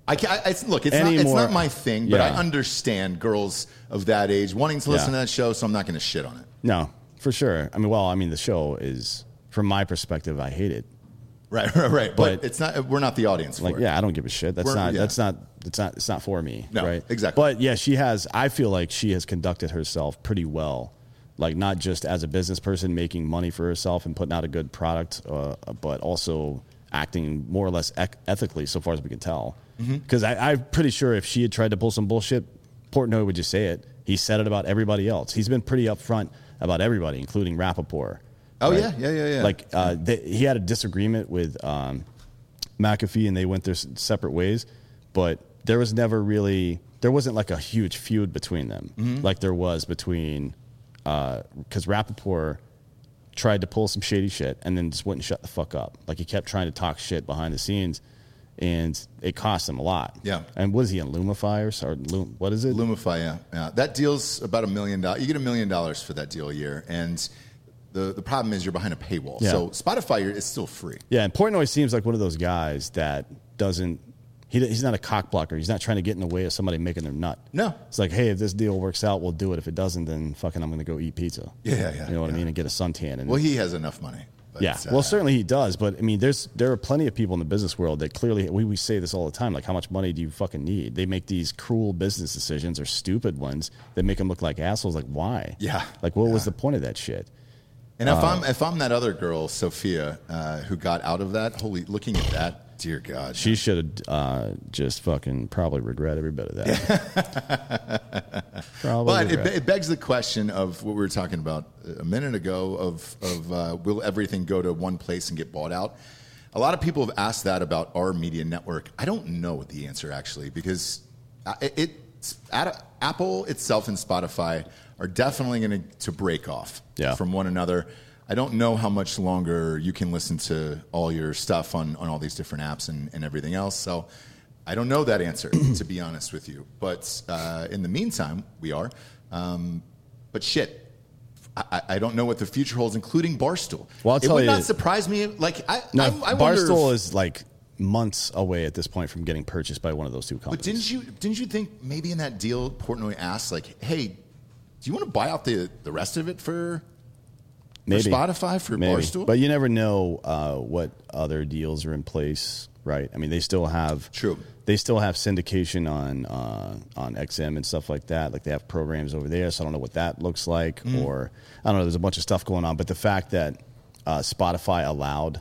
Look, it's not my thing, but I understand girls of that age wanting to listen to that show, so I'm not going to shit on it. No, for sure. the show is, from my perspective, I hate it. Right. But it's not. We're not the audience for it. Yeah, I don't give a shit. It's not for me. No, right? Exactly. But yeah, I feel like she has conducted herself pretty well. Like, not just as a business person making money for herself and putting out a good product, but also acting more or less ethically, so far as we can tell. Because I'm pretty sure if she had tried to pull some bullshit, Portnoy would just say it. He said it about everybody else. He's been pretty upfront about everybody, including Rappaport. Oh, right? Yeah. Like, he had a disagreement with McAfee, and they went their separate ways. But there wasn't like a huge feud between them, like there was between, because Rappaport tried to pull some shady shit and then just wouldn't shut the fuck up. Like, he kept trying to talk shit behind the scenes, and it cost him a lot. Yeah. And what is he on Lumify or what is it? Lumify, yeah. That deal's about $1 million. You get $1 million for that deal a year, and the problem is you're behind a paywall. Yeah. So Spotify is still free. Yeah, and Portnoy seems like one of those guys that doesn't. He's not a cock blocker. He's not trying to get in the way of somebody making their nut. No. It's like, hey, if this deal works out, we'll do it. If it doesn't, then fucking I'm going to go eat pizza. Yeah. You know what I mean? And get a suntan. And, well, he has enough money. But, yeah. Well, certainly he does. But, I mean, there are plenty of people in the business world that clearly, we say this all the time, like, how much money do you fucking need? They make these cruel business decisions or stupid ones that make them look like assholes. Like, why? Yeah. Like, what was the point of that shit? And if I'm that other girl, Sophia, who got out of that, looking at that, dear God. She should have just fucking probably regret every bit of that. But it begs the question of what we were talking about a minute ago of will everything go to one place and get bought out? A lot of people have asked that about our media network. I don't know the answer, actually, because Apple itself and Spotify are definitely going to break off from one another. I don't know how much longer you can listen to all your stuff on all these different apps and everything else. So I don't know that answer, to be honest with you. But in the meantime, we are. But shit, I don't know what the future holds, including Barstool. Well, I'll tell it would you, not surprise me. Like I Barstool is like months away at this point from getting purchased by one of those two companies. But didn't you think maybe in that deal Portnoy asked, like, hey, do you want to buy out the rest of it for Spotify, for Barstool? But you never know what other deals are in place, right? I mean, they still have syndication on XM and stuff like that. Like, they have programs over there, so I don't know what that looks like. Or I don't know. There's a bunch of stuff going on. But the fact that Spotify allowed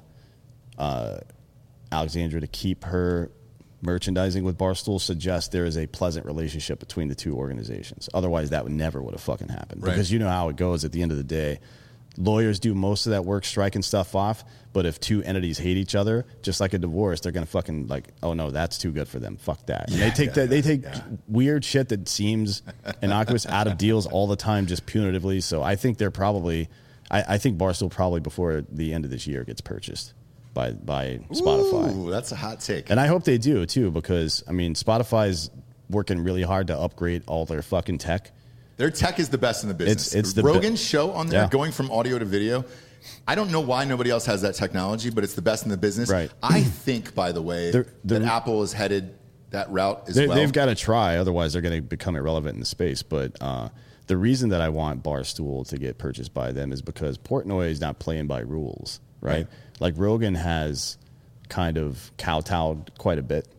Alexandra to keep her merchandising with Barstool suggests there is a pleasant relationship between the two organizations. Otherwise, that would have fucking happened. Right. Because you know how it goes at the end of the day. Lawyers do most of that work striking stuff off, but if two entities hate each other, just like a divorce, they're going to fucking like, oh no, that's too good for them. Fuck that. And they take weird shit that seems innocuous out of deals all the time, just punitively. So I think they're probably, I think Barstool probably before the end of this year gets purchased by Spotify. Ooh, that's a hot take. And I hope they do too, because I mean, Spotify's working really hard to upgrade all their fucking tech. Their tech is the best in the business. It's the Rogan's show on there, going from audio to video. I don't know why nobody else has that technology, but it's the best in the business. Right. I think, by the way, that Apple is headed that route as well. They've got to try, otherwise they're going to become irrelevant in the space. But the reason that I want Barstool to get purchased by them is because Portnoy is not playing by rules, right? Like, Rogan has kind of kowtowed quite a bit.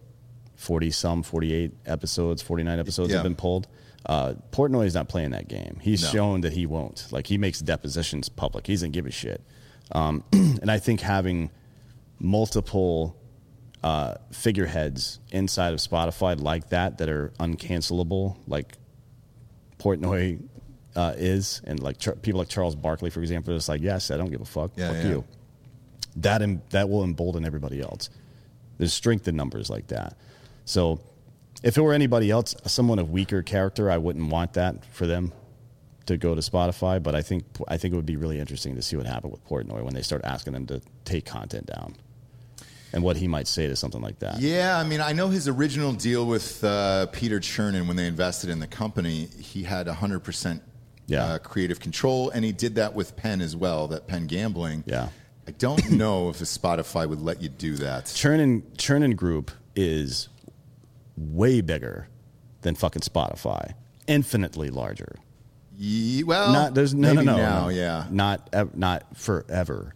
48 episodes, 49 episodes have been pulled. Portnoy is not playing that game. He's shown that he won't. Like, he makes depositions public. He doesn't give a shit. And I think having multiple figureheads inside of Spotify like that are uncancelable, like Portnoy is, and like people like Charles Barkley, for example, are just like, yes, I don't give a fuck. Fuck you. That will embolden everybody else. There's strength in numbers like that. So if it were anybody else, someone of weaker character, I wouldn't want that for them to go to Spotify. But I think it would be really interesting to see what happened with Portnoy when they start asking him to take content down, and what he might say to something like that. Yeah, I mean, I know his original deal with Peter Chernin when they invested in the company, he had 100% creative control, and he did that with Penn as well, that Penn Gambling. Yeah. I don't know if a Spotify would let you do that. Chernin Group is way bigger than fucking Spotify, infinitely larger. Well, Not there's maybe no now, yeah. not forever.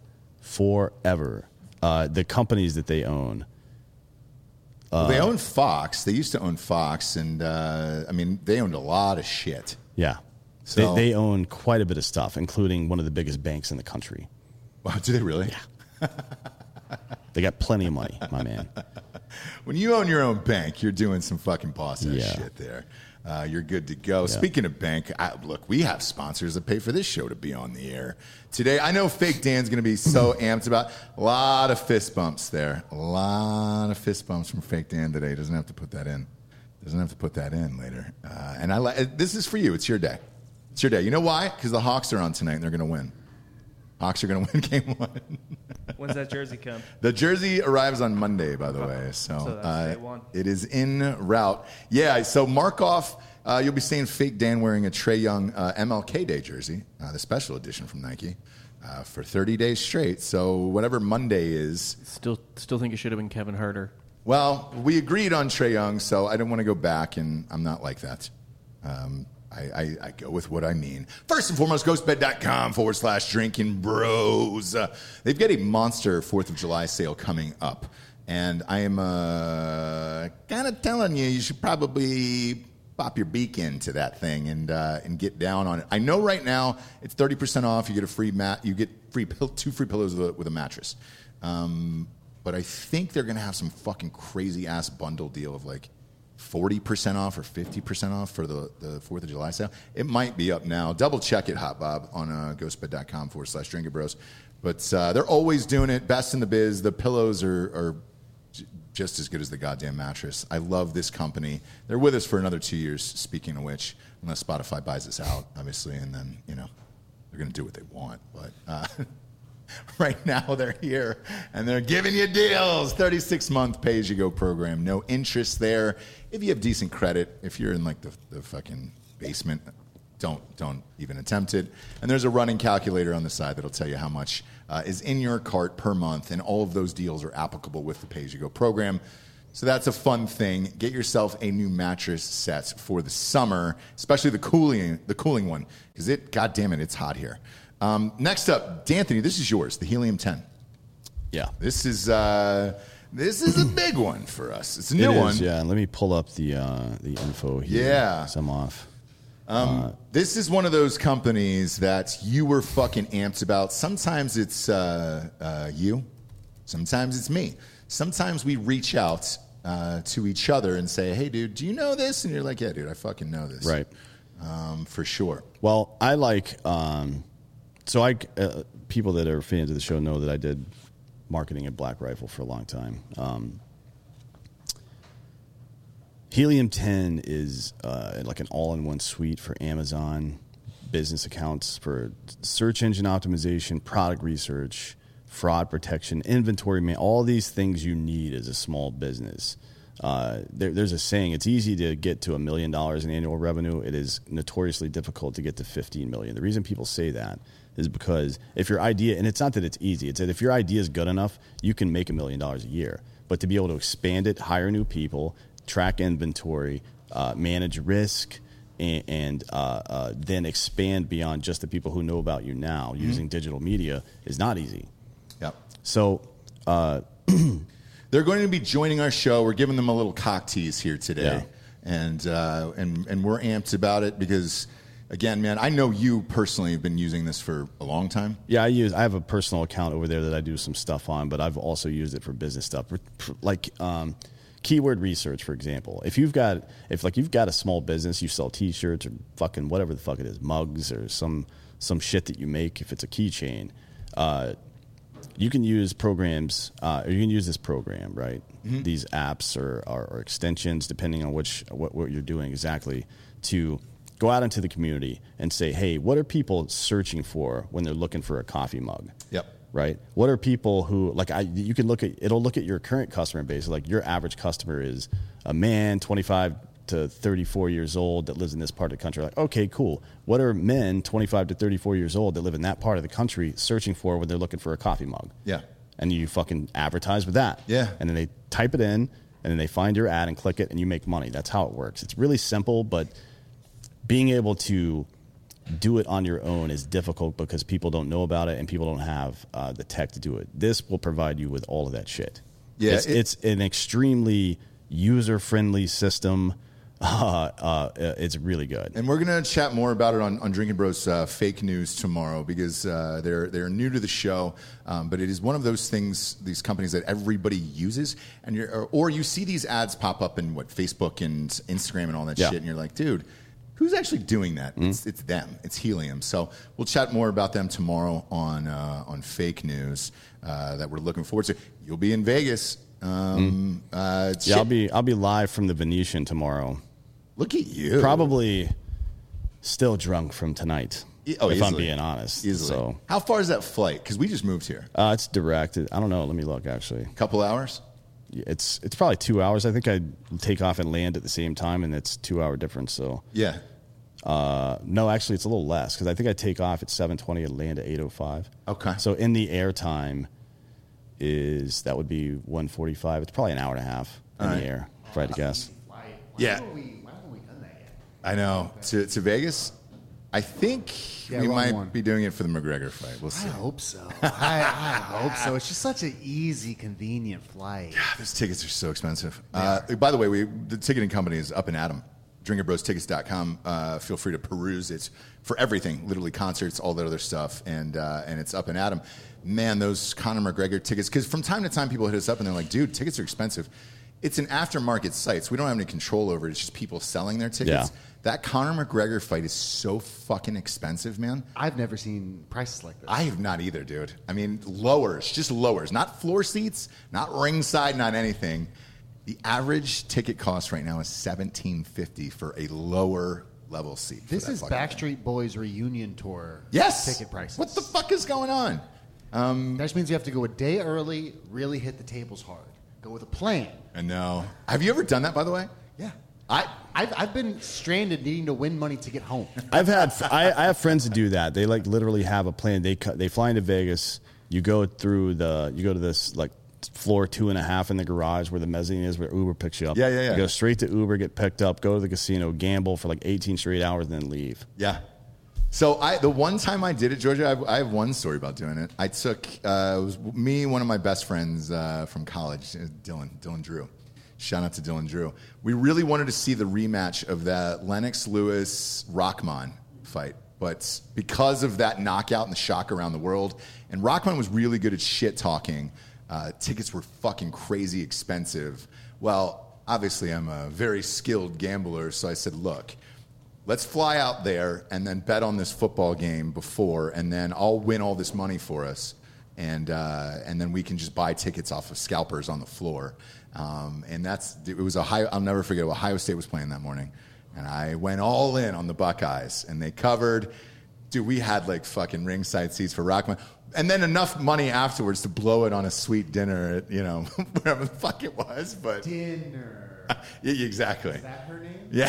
The companies that they own. Well, they own Fox. They used to own Fox, and they owned a lot of shit. Yeah. So- They own quite a bit of stuff, including one of the biggest banks in the country. Wow, do they really? Yeah. They got plenty of money, my man. When you own your own bank, you're doing some fucking boss ass Yeah. shit there. You're good to go. Speaking of bank, look, we have sponsors that pay for this show to be on the air today. I know Fake Dan's going to be so amped about a lot of fist bumps there. A lot of fist bumps from Fake Dan today. Doesn't have to put that in. Doesn't have to put that in later. This is for you. It's your day. It's your day. You know why? Because the Hawks are on tonight and they're going to win. Hawks are going to win game 1. When's that jersey come? The jersey arrives on Monday, by the way. So that's day one. It is en route. Yeah, so mark off. You'll be seeing Fake Dan wearing a Trae Young MLK Day jersey, the special edition from Nike, for 30 days straight. So whatever Monday is. Still think it should have been Kevin Huerter. Well, we agreed on Trae Young, so I didn't want to go back, and I'm not like that. I go with what I mean. First and foremost, ghostbed.com/drinking bros. They've got a monster 4th of July sale coming up. And I am kind of telling you should probably pop your beak into that thing and get down on it. I know right now it's 30% off. You get a free mat. You get 2 free pillows with a mattress. But I think they're going to have some fucking crazy ass bundle deal of like 40% off or 50% off for the 4th of July sale. It might be up now. Double check it, Hot Bob, on ghostbed.com/drinking bros. But they're always doing it. Best in the biz. The pillows are just as good as the goddamn mattress. I love this company. They're with us for another 2 years, speaking of which, unless Spotify buys us out, obviously, and then, they're going to do what they want. But right now they're here, and they're giving you deals. 36-month pay-as-you-go program. No interest there. If you have decent credit, if you're in, like, the fucking basement, don't even attempt it. And there's a running calculator on the side that'll tell you how much is in your cart per month, and all of those deals are applicable with the pay-as-you-go program. So that's a fun thing. Get yourself a new mattress set for the summer, especially the cooling one, because God damn it, it's hot here. Next up, D'Anthony, this is yours, the Helium 10. Yeah. This is a big one for us. It's a new one. Yeah, let me pull up the info here. Yeah. So I'm off. This is one of those companies that you were fucking amped about. Sometimes it's you. Sometimes it's me. Sometimes we reach out to each other and say, hey, dude, do you know this? And you're like, yeah, dude, I fucking know this. Right. For sure. Well, I like... people that are fans of the show know that I did marketing at Black Rifle for a long time. Helium 10 is like an all-in-one suite for Amazon business accounts for search engine optimization, product research, fraud protection, inventory management, all these things you need as a small business. There's a saying, it's easy to get to $1 million in annual revenue. It is notoriously difficult to get to 15 million. The reason people say that is because if your idea, and it's not that it's easy, it's that if your idea is good enough, you can make $1 million a year. But to be able to expand it, hire new people, track inventory, manage risk, and then expand beyond just the people who know about you now using digital media is not easy. Yep. So they're going to be joining our show. We're giving them a little cock tease here today. Yeah. And we're amped about it because, again, man, I know you personally have been using this for a long time. Yeah, I have a personal account over there that I do some stuff on, but I've also used it for business stuff, like keyword research, for example. If you've got a small business, you sell T-shirts or fucking whatever the fuck it is, mugs or some shit that you make. If it's a keychain, you can use programs, or you can use this program, right? Mm-hmm. These apps or extensions, depending on what you're doing exactly, to go out into the community and say, hey, what are people searching for when they're looking for a coffee mug? Yep. Right? What are people who, you can it'll look at your current customer base. Like your average customer is a man, 25 to 34 years old that lives in this part of the country. Like, okay, cool. What are men 25 to 34 years old that live in that part of the country searching for when they're looking for a coffee mug? Yeah. And you fucking advertise with that. Yeah. And then they type it in, and then they find your ad and click it, and you make money. That's how it works. It's really simple, but being able to do it on your own is difficult because people don't know about it and people don't have the tech to do it. This will provide you with all of that shit. Yeah, it's an extremely user-friendly system. It's really good. And we're going to chat more about it on Drinking Bros Fake News tomorrow because they're new to the show, but it is one of those things, these companies that everybody uses, and or you see these ads pop up in Facebook and Instagram and all that shit, and you're like, dude, who's actually doing that? It's them. It's Helium. So we'll chat more about them tomorrow on Fake News that we're looking forward to. You'll be in Vegas. I'll be live from the Venetian tomorrow. Look at you. Probably still drunk from tonight. If easily. I'm being honest. Easily. So how far is that flight? Because we just moved here. It's direct. I don't know. Let me look. Actually, couple hours. It's probably 2 hours. I think I take off and land at the same time, and it's 2 hour difference. So yeah. No, actually, it's a little less because I think I take off at 7:20 and land at 8:05. Okay. So in the air time that would be 1:45. It's probably an hour and a half in the air, if I had to guess. Yeah. Why haven't we done that yet? I know. To Vegas? I think we might be doing it for the McGregor fight. We'll see. I hope so. I hope so. It's just such an easy, convenient flight. Those tickets are so expensive. By the way, the ticketing company is Up and Atom. DrinkerBrosTickets.com. Feel free to peruse it for everything, literally concerts, all that other stuff, and it's Up and Atom. Man, those Conor McGregor tickets, because from time to time people hit us up and they're like, dude, tickets are expensive. It's an aftermarket site, so we don't have any control over it. It's just people selling their tickets. Yeah. That Conor McGregor fight is so fucking expensive, man. I've never seen prices like this. I have not either, dude. I mean, just lowers. Not floor seats, not ringside, not anything. The average ticket cost right now is $17.50 for a lower level seat. This is Backstreet Boys reunion tour ticket prices. What the fuck is going on? That just means you have to go a day early, really hit the tables hard. Go with a plan. I know. Have you ever done that, by the way? Yeah. I've been stranded needing to win money to get home. I have friends that do that. They like literally have a plan. They fly into Vegas. You go to this like floor 2.5 in the garage where the mezzanine is, where Uber picks you up. Yeah. You go straight to Uber, get picked up, go to the casino, gamble for like 18 straight hours, and then leave. Yeah. So the one time I did it, Georgia, I have one story about doing it. I took it was me, one of my best friends from college, Dylan Drew. Shout out to Dylan Drew. We really wanted to see the rematch of that Lennox Lewis Rockman fight, but because of that knockout and the shock around the world, and Rockman was really good at shit talking. Tickets were fucking crazy expensive. Well, obviously I'm a very skilled gambler, so I said, look, let's fly out there and then bet on this football game before, and then I'll win all this money for us, and then we can just buy tickets off of scalpers on the floor. And it was I'll never forget, Ohio State was playing that morning, and I went all in on the Buckeyes, and they covered. Dude, we had like fucking ringside seats for Rockman. And then enough money afterwards to blow it on a sweet dinner at, wherever the fuck it was. But Dinner. Yeah, exactly. Is that her name? Yeah.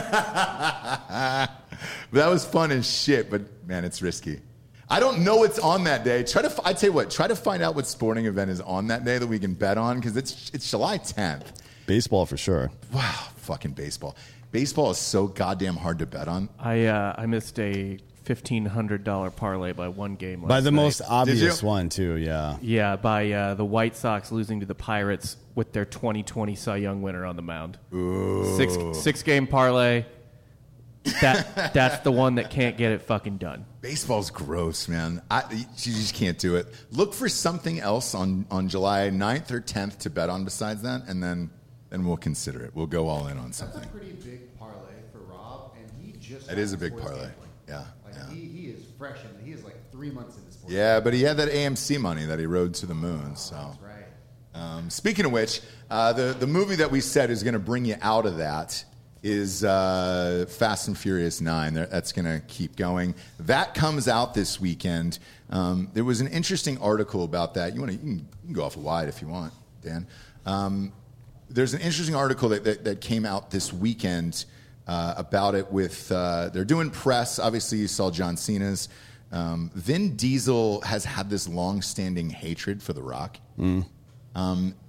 That was fun as shit, but man, it's risky. I don't know what's on that day. I tell you what, try to find out what sporting event is on that day that we can bet on, because it's July 10th. Baseball for sure. Wow, fucking baseball. Baseball is so goddamn hard to bet on. I missed a $1,500 parlay by one game last By the night. most obvious one, too, yeah. Yeah, by the White Sox losing to the Pirates with their 2020 Cy Young winner on the mound. Ooh. Six game parlay. That's the one that can't get it fucking done. Baseball's gross, man. You just can't do it. Look for something else on July 9th or 10th to bet on besides that, and then we'll consider it. We'll go all in on something. That's a pretty big parlay for Rob, and he just... It is a big parlay. Yeah. He is fresh, and he is like 3 months in this sport. Yeah, but he had that AMC money that he rode to the moon. So That's right. Speaking of which, the movie that we said is going to bring you out of that is Fast and Furious 9. That's going to keep going. That comes out this weekend. There was an interesting article about that. You can go off wide if you want, Dan. There's an interesting article that came out this weekend about it with, they're doing press. Obviously, you saw John Cena's. Vin Diesel has had this long-standing hatred for The Rock.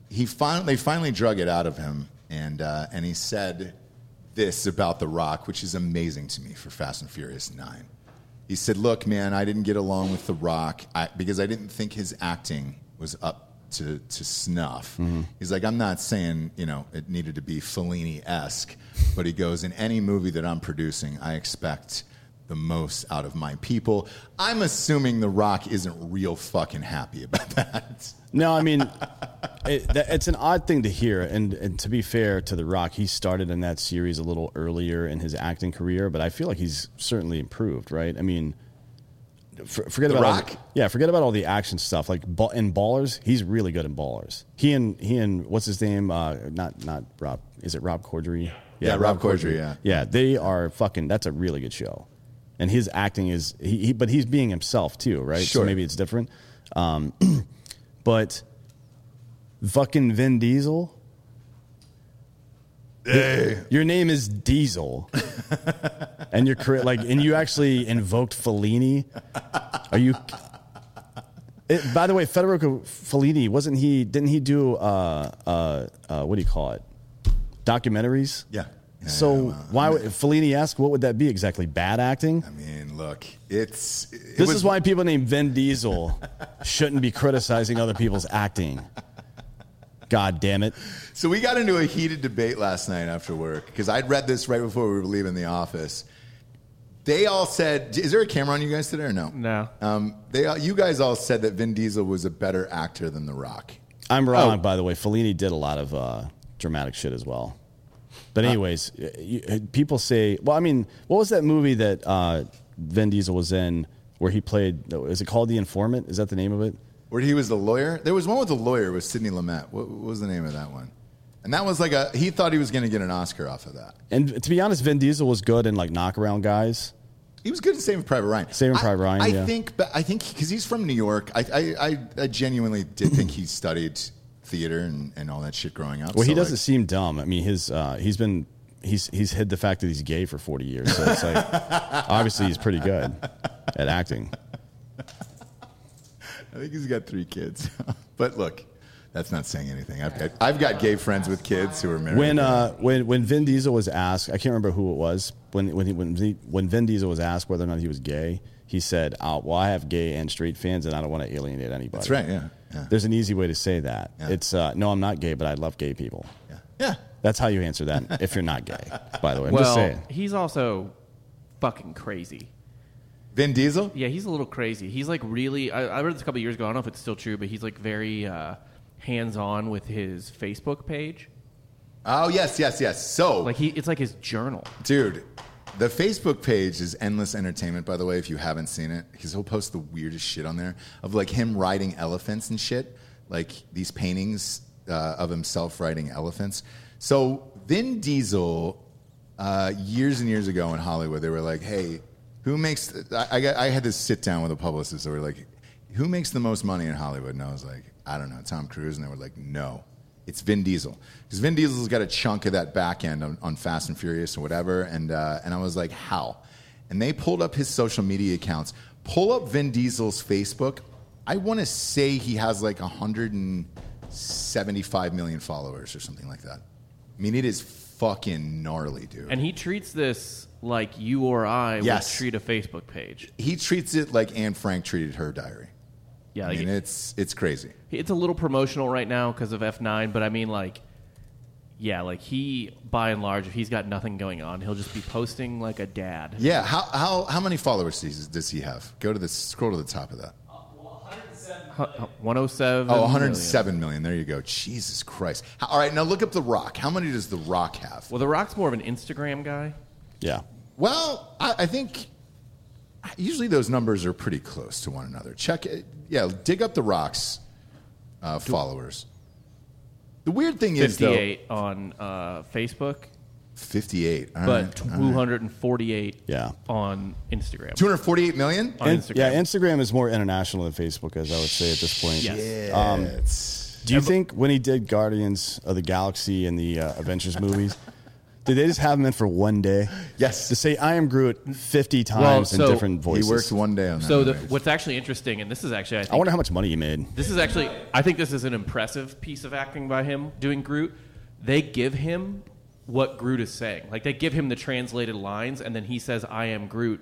they finally drug it out of him, and he said this about The Rock, which is amazing to me for Fast and Furious 9. He said, "Look, man, I didn't get along with The Rock because I didn't think his acting was up to snuff." He's like, "I'm not saying, it needed to be Fellini-esque, but he goes, in any movie that I'm producing, I expect the most out of my people." I'm assuming The Rock isn't real fucking happy about that. No, I mean, it's an odd thing to hear. And to be fair to The Rock, he started in that series a little earlier in his acting career, but I feel like he's certainly improved, right? I mean, forget The about Rock? forget about all the action stuff. Like in Ballers, he's really good in Ballers. He and what's his name? Not Rob. Is it Rob Corddry? Yeah, Rob Corddry. Yeah, yeah. They are fucking. That's a really good show, and his acting is but he's being himself too, right? Sure. So maybe it's different. But fucking Vin Diesel. Hey. Your name is Diesel, and and you actually invoked Fellini. Are you? By the way, Federico Fellini didn't he do what do you call it? Documentaries. Yeah. So why would Fellini ask? What would that be exactly? Bad acting? I mean, look, This is why people named Vin Diesel shouldn't be criticizing other people's acting. God damn it. So we got into a heated debate last night after work because I'd read this right before we were leaving the office. They all said, is there a camera on you guys today or no? No. You guys all said that Vin Diesel was a better actor than The Rock. I'm wrong, by the way. Fellini did a lot of dramatic shit as well. But anyways, people say, well, I mean, what was that movie that Vin Diesel was in where he played, is it called The Informant? Is that the name of it? Where he was the lawyer? There was one with the lawyer with Sidney Lumet. What was the name of that one? And that was he thought he was going to get an Oscar off of that. And to be honest, Vin Diesel was good in like Knockaround Guys. He was good in Saving Private Ryan. Saving Private Ryan, I think because he's from New York, I genuinely did think he studied theater and all that shit growing up. Well, he doesn't seem dumb. I mean, he's hid the fact that he's gay for 40 years. So it's like, obviously he's pretty good at acting. I think he's got 3 kids. But look, that's not saying anything. I've got gay friends with kids who are married. When Vin Diesel was asked, I can't remember who it was. When Vin Diesel was asked whether or not he was gay, he said, "Well, I have gay and straight fans, and I don't want to alienate anybody." That's right. Yeah. There's an easy way to say that. Yeah. It's no, I'm not gay, but I love gay people. Yeah. That's how you answer that if you're not gay. By the way, I'm well, just saying. He's also fucking crazy. Vin Diesel? Yeah, he's a little crazy. He's like really. I read this a couple of years ago. I don't know if it's still true, but he's like very hands-on with his Facebook page. Oh yes. So like it's like his journal. Dude, the Facebook page is Endless Entertainment, by the way, if you haven't seen it, because he'll post the weirdest shit on there of like him riding elephants and shit, like these paintings of himself riding elephants. So Vin Diesel, years and years ago in Hollywood, they were like, "Hey, who makes?" I had to sit down with a publicist. They were like, "Who makes the most money in Hollywood?" And I was like, "I don't know, Tom Cruise." And they were like, "No, it's Vin Diesel." Because Vin Diesel's got a chunk of that back end on Fast and Furious or whatever. And I was like, how? And they pulled up his social media accounts. Pull up Vin Diesel's Facebook. I want to say he has like 175 million followers or something like that. I mean, it is fucking gnarly, dude. And he treats this like you or I would treat a Facebook page. He treats it like Anne Frank treated her diary. Yeah, I mean, it's crazy. It's a little promotional right now because of F9, but I mean, like, yeah, like he, by and large, if he's got nothing going on, he'll just be posting like a dad. Yeah, how many followers does he have? Scroll to the top of that. 107. Oh, 107 million. There you go. Jesus Christ. All right, now look up The Rock. How many does The Rock have? Well, The Rock's more of an Instagram guy. Yeah. Well, I think usually those numbers are pretty close to one another. Check it. Yeah, dig up The Rock's followers. The weird thing is, though... 58 on Facebook. 58. But 248 on Instagram. 248 million? On Instagram. Yeah, Instagram is more international than Facebook, as I would say at this point. Yes. Do you think when he did Guardians of the Galaxy and the Avengers movies, Did they just have him in for one day? Yes. To say I am Groot 50 times in different voices. He worked one day on that. So what's actually interesting, and this is actually, I wonder how much money he made. This is actually, I think this is an impressive piece of acting by him doing Groot. They give him what Groot is saying. Like, they give him the translated lines, and then he says, I am Groot.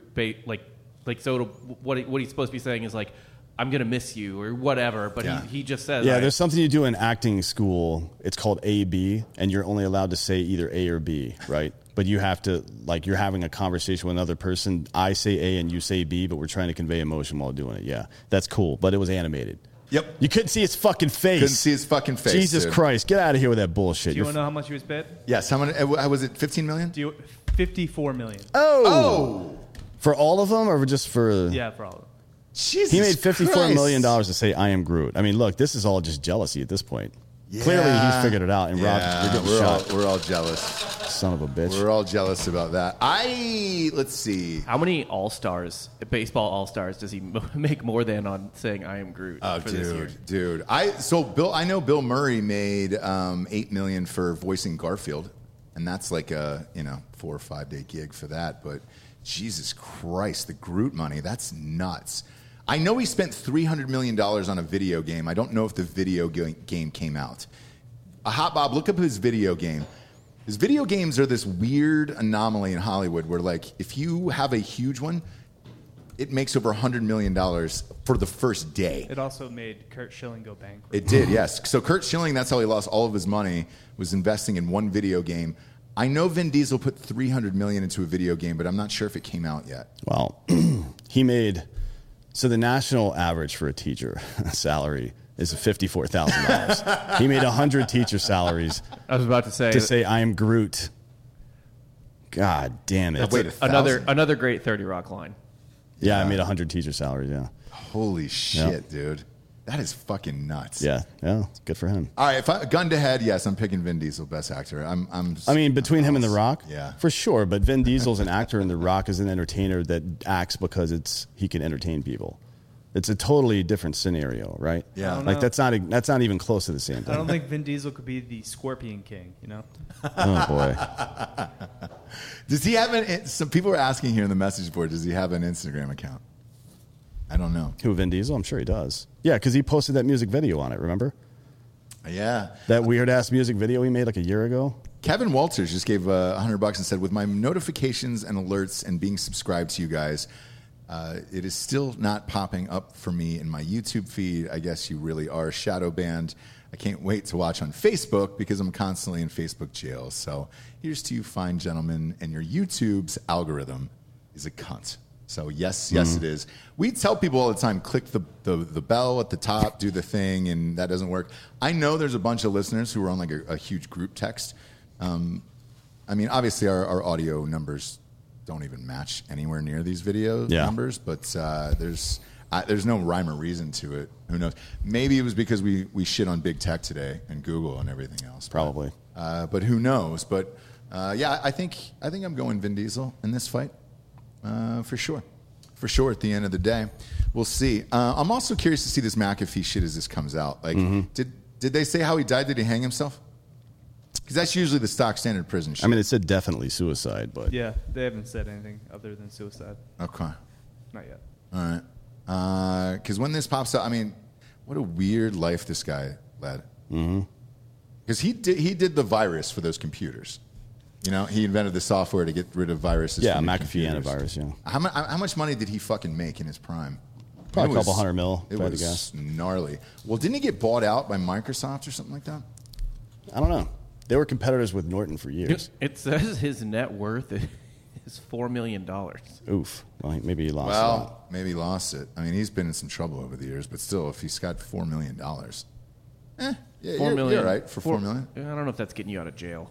So what he's supposed to be saying is like, I'm going to miss you or whatever, but he just says... Yeah, there's something you do in acting school. It's called A-B, and you're only allowed to say either A or B, right? But you have to, like, you're having a conversation with another person. I say A and you say B, but we're trying to convey emotion while doing it. Yeah, that's cool, but it was animated. Yep. You couldn't see his fucking face. Couldn't see his fucking face. Jesus Christ, get out of here with that bullshit. Do you want to know how much he was paid? Yes, how many, was it 15 million? $54 million. Oh! For all of them, or just for... Yeah, for all of them. Jesus He made $54 Christ. million to say I am Groot. I mean, look, this is all just jealousy at this point. Yeah. Clearly, he's figured it out, and Rob, you're getting shot. We're all jealous. Son of a bitch. We're all jealous about that. Let's see. How many All-Stars, baseball All-Stars, does he make more than on saying I am Groot for this year? Dude. I know Bill Murray made $8 million for voicing Garfield, and that's like a 4 or 5 day gig for that. But Jesus Christ, the Groot money, that's nuts. I know he spent $300 million on a video game. I don't know if the video game came out. Hot Bob, look up his video game. His video games are this weird anomaly in Hollywood where, like, if you have a huge one, it makes over $100 million for the first day. It also made Kurt Schilling go bankrupt. It did, yes. So Kurt Schilling, that's how he lost all of his money, was investing in one video game. I know Vin Diesel put $300 million into a video game, but I'm not sure if it came out yet. Well, he made... So the national average for a teacher salary is $54,000. He made 100 teacher salaries. I was about to say I am Groot. God damn it! Wait, another great 30 Rock line. Yeah, I made 100 teacher salaries. Yeah. Holy shit, dude! That is fucking nuts. Yeah, good for him. All right, gun to head, yes, I'm picking Vin Diesel, best actor. I mean, between him and The Rock, yeah, for sure. But Vin Diesel's an actor, and The Rock is an entertainer that acts because he can entertain people. It's a totally different scenario, right? Yeah, like that's not even close to the same thing. I don't think Vin Diesel could be the Scorpion King. Oh boy. Does he have some people are asking here in the message board? Does he have an Instagram account? I don't know. Who, Vin Diesel? I'm sure he does. Yeah, because he posted that music video on it, remember? Yeah. That weird-ass music video he made like a year ago? Kevin Walters just gave $100 and said, with my notifications and alerts and being subscribed to you guys, it is still not popping up for me in my YouTube feed. I guess you really are shadow banned. I can't wait to watch on Facebook because I'm constantly in Facebook jail. So here's to you fine gentlemen, and your YouTube's algorithm is a cunt. So yes, it is. We tell people all the time, click the bell at the top, do the thing, and that doesn't work. I know there's a bunch of listeners who are on like a huge group text. I mean, obviously our audio numbers don't even match anywhere near these video numbers, but there's no rhyme or reason to it. Who knows? Maybe it was because we shit on big tech today and Google and everything else. Probably. But who knows? But yeah, I think I'm going Vin Diesel in this fight. For sure. For sure, at the end of the day. We'll see. I'm also curious to see this McAfee shit as this comes out. Like, did they say how he died? Did he hang himself? Because that's usually the stock standard prison shit. I mean, it said definitely suicide, but... Yeah, they haven't said anything other than suicide. Okay. Not yet. All right. Because when this pops out, I mean, what a weird life this guy led. Because he did the virus for those computers. You know, he invented the software to get rid of viruses. Yeah, from McAfee antivirus, yeah. How much money did he fucking make in his prime? Probably a couple $100 million. It was gnarly. Well, didn't he get bought out by Microsoft or something like that? I don't know. They were competitors with Norton for years. It says his net worth is $4 million. Oof. Well, maybe he lost it. Well, maybe he lost it. I mean, he's been in some trouble over the years, but still, if he's got $4 million, yeah, $4 million. You're right, for $4 million. I don't know if that's getting you out of jail.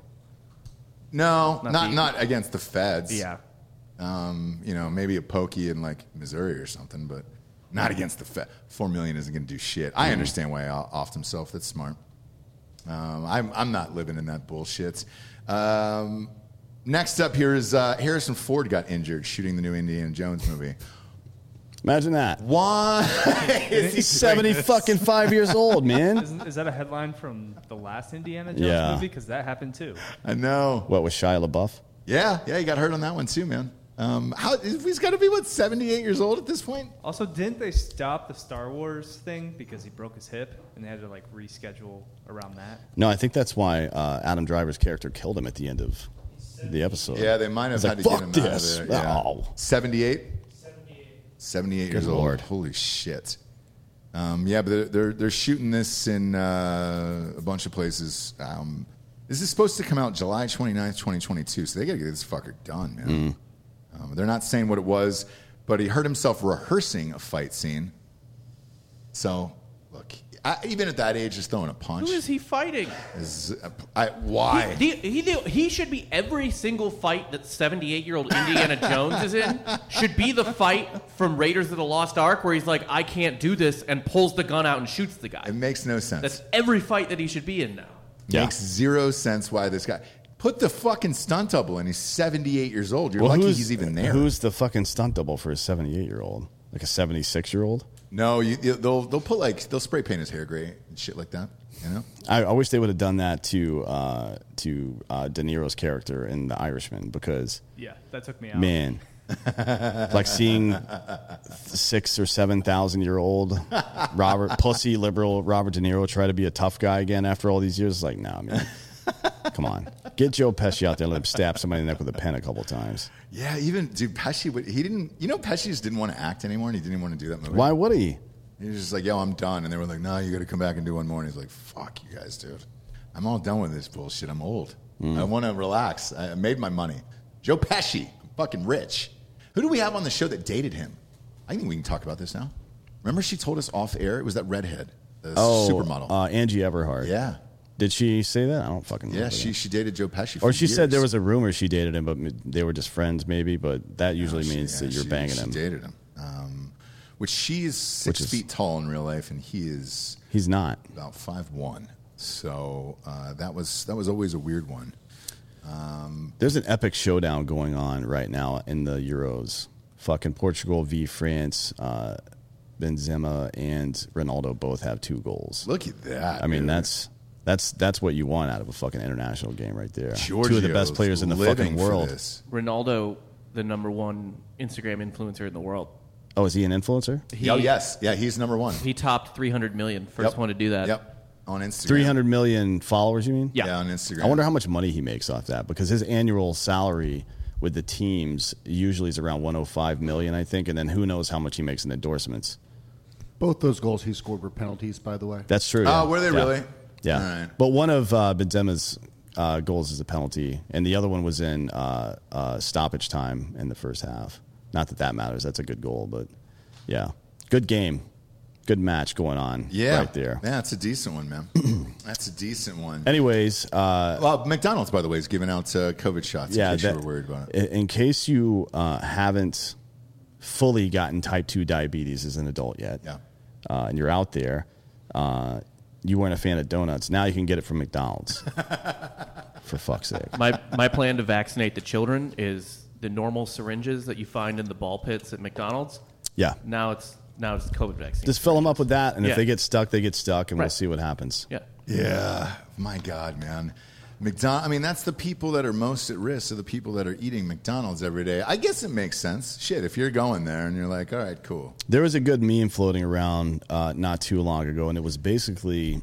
No, not against the feds. Yeah. You know, maybe a pokey in like Missouri or something, but not against the Fed. $4 million isn't going to do shit. I understand why he offed himself. That's smart. I'm not living in that bullshit. Next up here is Harrison Ford got injured shooting the new Indiana Jones movie. Imagine that. Why? He's 75 years old, man. Is that a headline from the last Indiana Jones Yeah. movie? Because that happened too. I know. What, with Shia LaBeouf? Yeah, he got hurt on that one too, man. He's got to be, 78 years old at this point? Also, didn't they stop the Star Wars thing because he broke his hip and they had to like reschedule around that? No, I think that's why Adam Driver's character killed him at the end of the episode. Yeah, they might have He's had like, to get "Fuck him this." out of there. Yeah. Oh. 78 years Lord. old. Holy shit. Yeah, but they're shooting this in a bunch of places. This is supposed to come out July 29th, 2022, so they got to get this fucker done, man. They're not saying what it was, but he hurt himself rehearsing a fight scene. So, look, even at that age, just throwing a punch. Who is he fighting? Why? He should be every single fight that 78-year-old Indiana Jones is in should be the fight from Raiders of the Lost Ark where he's like, I can't do this, and pulls the gun out and shoots the guy. It makes no sense. That's every fight that he should be in now. Makes zero sense why this guy... Put the fucking stunt double in. He's 78 years old. You're lucky he's even there. Who's the fucking stunt double for a 78-year-old? Like a 76-year-old? No, they'll put they'll spray paint his hair gray and shit like that. You know. I wish they would have done that to De Niro's character in The Irishman because Yeah, that took me out. man, like seeing 6,000 or 7,000-year-old pussy liberal Robert De Niro try to be a tough guy again after all these years. It's like, nah, man. Come on. Get Joe Pesci out there and let him stab somebody in the neck with a pen a couple times. Yeah, even dude, Pesci Pesci just didn't want to act anymore, and he didn't even want to do that movie. Why would he? He was just like, yo, I'm done. And they were like, no, you got to come back and do one more. And he's like, fuck you guys, dude. I'm all done with this bullshit. I'm old. I want to relax. I made my money. Joe Pesci. I'm fucking rich. Who do we have on the show that dated him? I think we can talk about this now. Remember she told us off air? It was that redhead, the supermodel. Angie Everhart. Yeah. Did she say that? I don't fucking remember. Yeah, she dated Joe Pesci for Or she years. said there was a rumor she dated him, but they were just friends maybe, but that usually means that you're banging him. She dated him. Which she is 6 feet tall in real life, and he's not. About 5'1". So that was always a weird one. There's an epic showdown going on right now in the Euros. Fucking Portugal v France. Benzema and Ronaldo both have 2 goals. Look at that. I mean, dude. that's what you want out of a fucking international game right there. Giorgio's 2 of the best players in the fucking world. Ronaldo, the #1 Instagram influencer in the world. Oh, is he an influencer? Yes. Yeah, he's #1. He topped 300 million. First one to do that. Yep. On Instagram. 300 million followers, you mean? Yeah, on Instagram. I wonder how much money he makes off that because his annual salary with the teams usually is around 105 million, I think, and then who knows how much he makes in endorsements. Both those goals he scored were penalties, by the way. That's true. Oh, Yeah. were they Yeah. really? Yeah. All right. But one of Benzema's goals is a penalty, and the other one was in stoppage time in the first half. Not that matters. That's a good goal, but yeah. Good game. Good match going on right there. Yeah, that's a decent one, man. That's a decent one. Anyways. Well, McDonald's, by the way, is giving out COVID shots in case you were worried about it. In case you haven't fully gotten type 2 diabetes as an adult yet, and you're out there, you weren't a fan of donuts. Now you can get it from McDonald's. For fuck's sake. My plan to vaccinate the children is the normal syringes that you find in the ball pits at McDonald's. Yeah. Now it's COVID vaccine. Just fill them up with that, and if Yeah. they get stuck, they get stuck, and we'll Right. see what happens. Yeah. Yeah. My God, man. I mean, that's the people that are most at risk, are the people that are eating McDonald's every day. I guess it makes sense. Shit, if you're going there and you're like, all right, cool. There was a good meme floating around not too long ago, and it was basically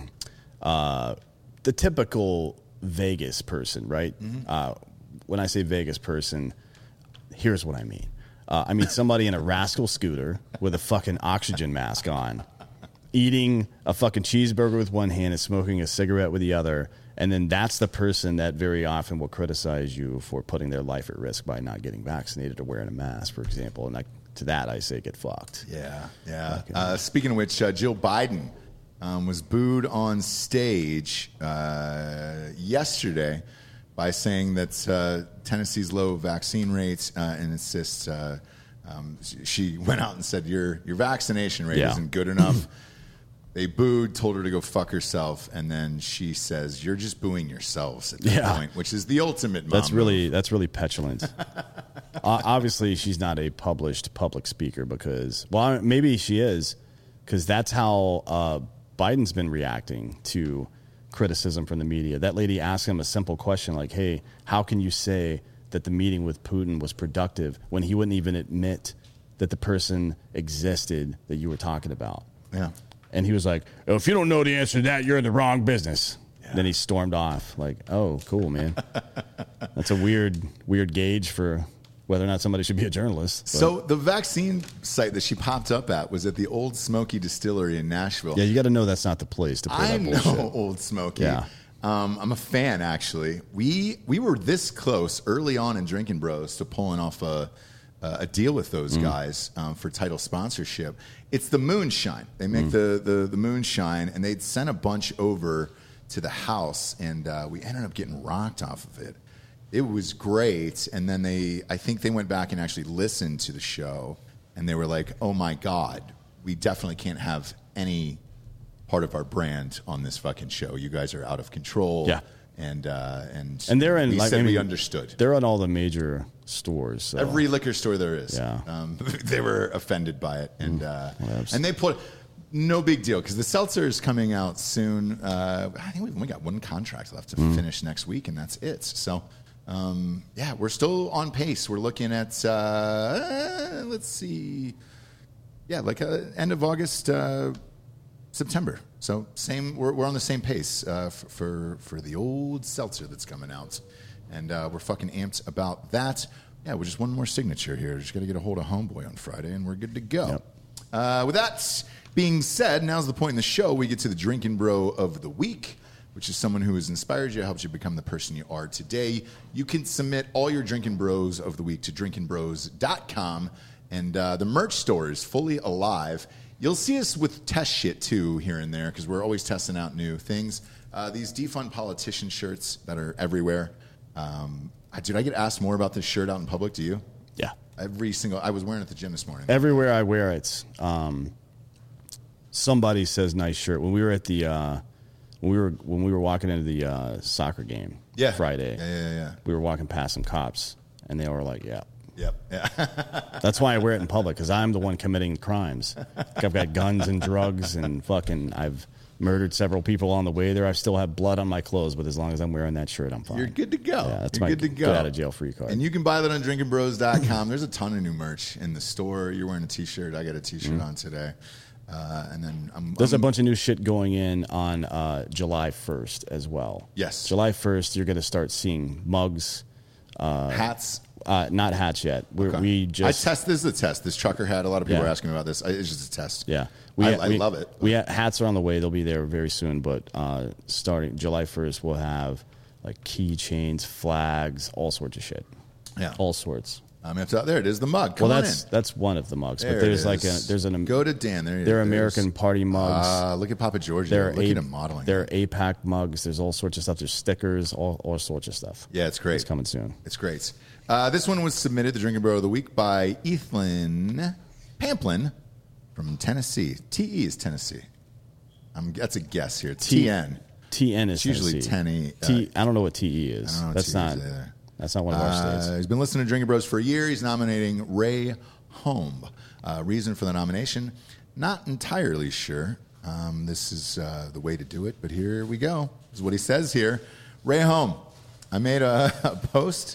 the typical Vegas person, right? When I say Vegas person, here's what I mean. I mean somebody in a rascal scooter with a fucking oxygen mask on, eating a fucking cheeseburger with one hand and smoking a cigarette with the other. And then that's the person that very often will criticize you for putting their life at risk by not getting vaccinated or wearing a mask, for example. And to that, I say get fucked. Yeah. Speaking of which, Jill Biden was booed on stage yesterday by saying that Tennessee's low vaccine rates and insists she went out and said your vaccination rate isn't good enough. They booed, told her to go fuck herself, and then she says, "You're just booing yourselves at that point," which is the ultimate mom That's really petulant. Obviously, she's not a published public speaker because, well, maybe she is, because that's how Biden's been reacting to criticism from the media. That lady asked him a simple question like, hey, how can you say that the meeting with Putin was productive when he wouldn't even admit that the person existed that you were talking about? Yeah. And he was like, oh, if you don't know the answer to that, you're in the wrong business. Yeah. Then he stormed off. Like, oh, cool, man. That's a weird gauge for whether or not somebody should be a journalist. But. So the vaccine site that she popped up at was at the Old Smoky Distillery in Nashville. Yeah, you got to know that's not the place to play that bullshit. I know Old Smoky. Yeah. I'm a fan, actually. We were this close early on in Drinking Bros to pulling off a deal with those guys for title sponsorship. It's the moonshine. They make the moonshine, and they'd sent a bunch over to the house, and we ended up getting rocked off of it. It was great, and then I think they went back and actually listened to the show, and they were like, oh my God, we definitely can't have any part of our brand on this fucking show. You guys are out of control. Yeah. And they're in, we understood. They're in all the major stores. So. Every liquor store there is. Yeah. They were offended by it, and they put no big deal because the seltzer is coming out soon. I think we've only got one contract left to finish next week, and that's it. So, we're still on pace. We're looking at let's see, end of August, September. So we're on the same pace for the old seltzer that's coming out, and we're fucking amped about that. Yeah, we're just one more signature here. Just got to get a hold of Homeboy on Friday, and we're good to go. Yep. With that being said, now's the point in the show we get to the Drinking Bro of the Week, which is someone who has inspired you, helps you become the person you are today. You can submit all your Drinking Bros of the Week to drinkingbros.com, and the merch store is fully alive. You'll see us with test shit, too, here and there, because we're always testing out new things. These defund politician shirts that are everywhere. Did I get asked more about this shirt out in public? Do you? Yeah. I was wearing it at the gym this morning. Everywhere I wear it, somebody says nice shirt. When we were at the, when we were walking into the soccer game Friday, we were walking past some cops, and they were like, yeah. Yep. Yeah. That's why I wear it in public, because I'm the one committing crimes. Like I've got guns and drugs and I've murdered several people on the way there. I still have blood on my clothes, but as long as I'm wearing that shirt, I'm fine. You're good to go. Yeah, that's You're my good to go. get out of jail free card. And you can buy that on drinkingbros.com. There's a ton of new merch in the store. You're wearing a T-shirt. I got a T-shirt on today. And then there's a bunch of new shit going in on July 1st as well. Yes. July 1st, you're going to start seeing mugs. Hats. Not hats yet. This is a test. This trucker hat. A lot of people are asking about this. It's just a test. Yeah, I love it. Hats are on the way. They'll be there very soon. But starting July 1st, we'll have like keychains, flags, all sorts of shit. Yeah, all sorts. There it is. The mug. Come on in. That's one of the mugs. There but there's go to Dan. They're American party mugs. Look at Papa George. Look at him modeling. They're APAC mugs. There's all sorts of stuff. There's stickers. All sorts of stuff. Yeah, it's great. It's coming soon. It's great. This one was submitted, the Drinking Bro of the Week, by Ethan Pamplin from Tennessee. TE is Tennessee. That's a guess here. TN. TN is usually Tennessee. 10E. I don't know what TE is. I don't know what That's TE not. Is either. That's not one of our states. He's been listening to Drinking Bros for a year. He's nominating Ray Home. Reason for the nomination, not entirely sure. This is the way to do it, but here we go. This is what he says here. Ray Home. I made a post.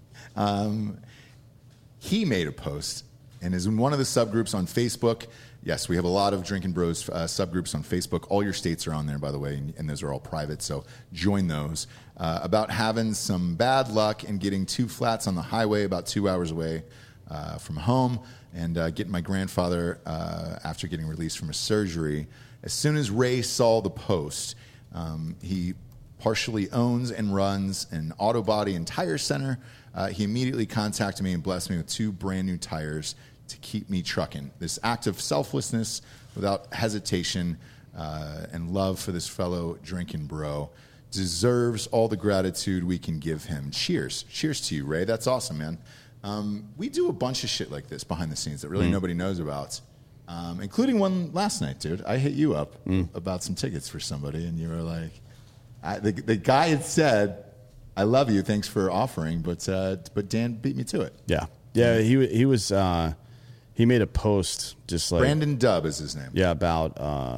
He made a post and is in one of the subgroups on Facebook. Yes, we have a lot of Drinking Bros subgroups on Facebook. All your states are on there, by the way, and those are all private, so join those. About having some bad luck and getting 2 flats on the highway about 2 hours away from home, and getting my grandfather after getting released from a surgery. As soon as Ray saw the post, he partially owns and runs an auto body and tire center. He immediately contacted me and blessed me with 2 brand new tires to keep me trucking. This act of selflessness without hesitation and love for this fellow drinking bro deserves all the gratitude we can give him. Cheers. Cheers to you, Ray. That's awesome, man. We do a bunch of shit like this behind the scenes that really nobody knows about, including one last night, dude. I hit you up about some tickets for somebody, and you were like, the guy had said, I love you, thanks for offering, but Dan beat me to it. Yeah. Yeah, he was. He made a post just like Brandon Dubb is his name. Yeah, about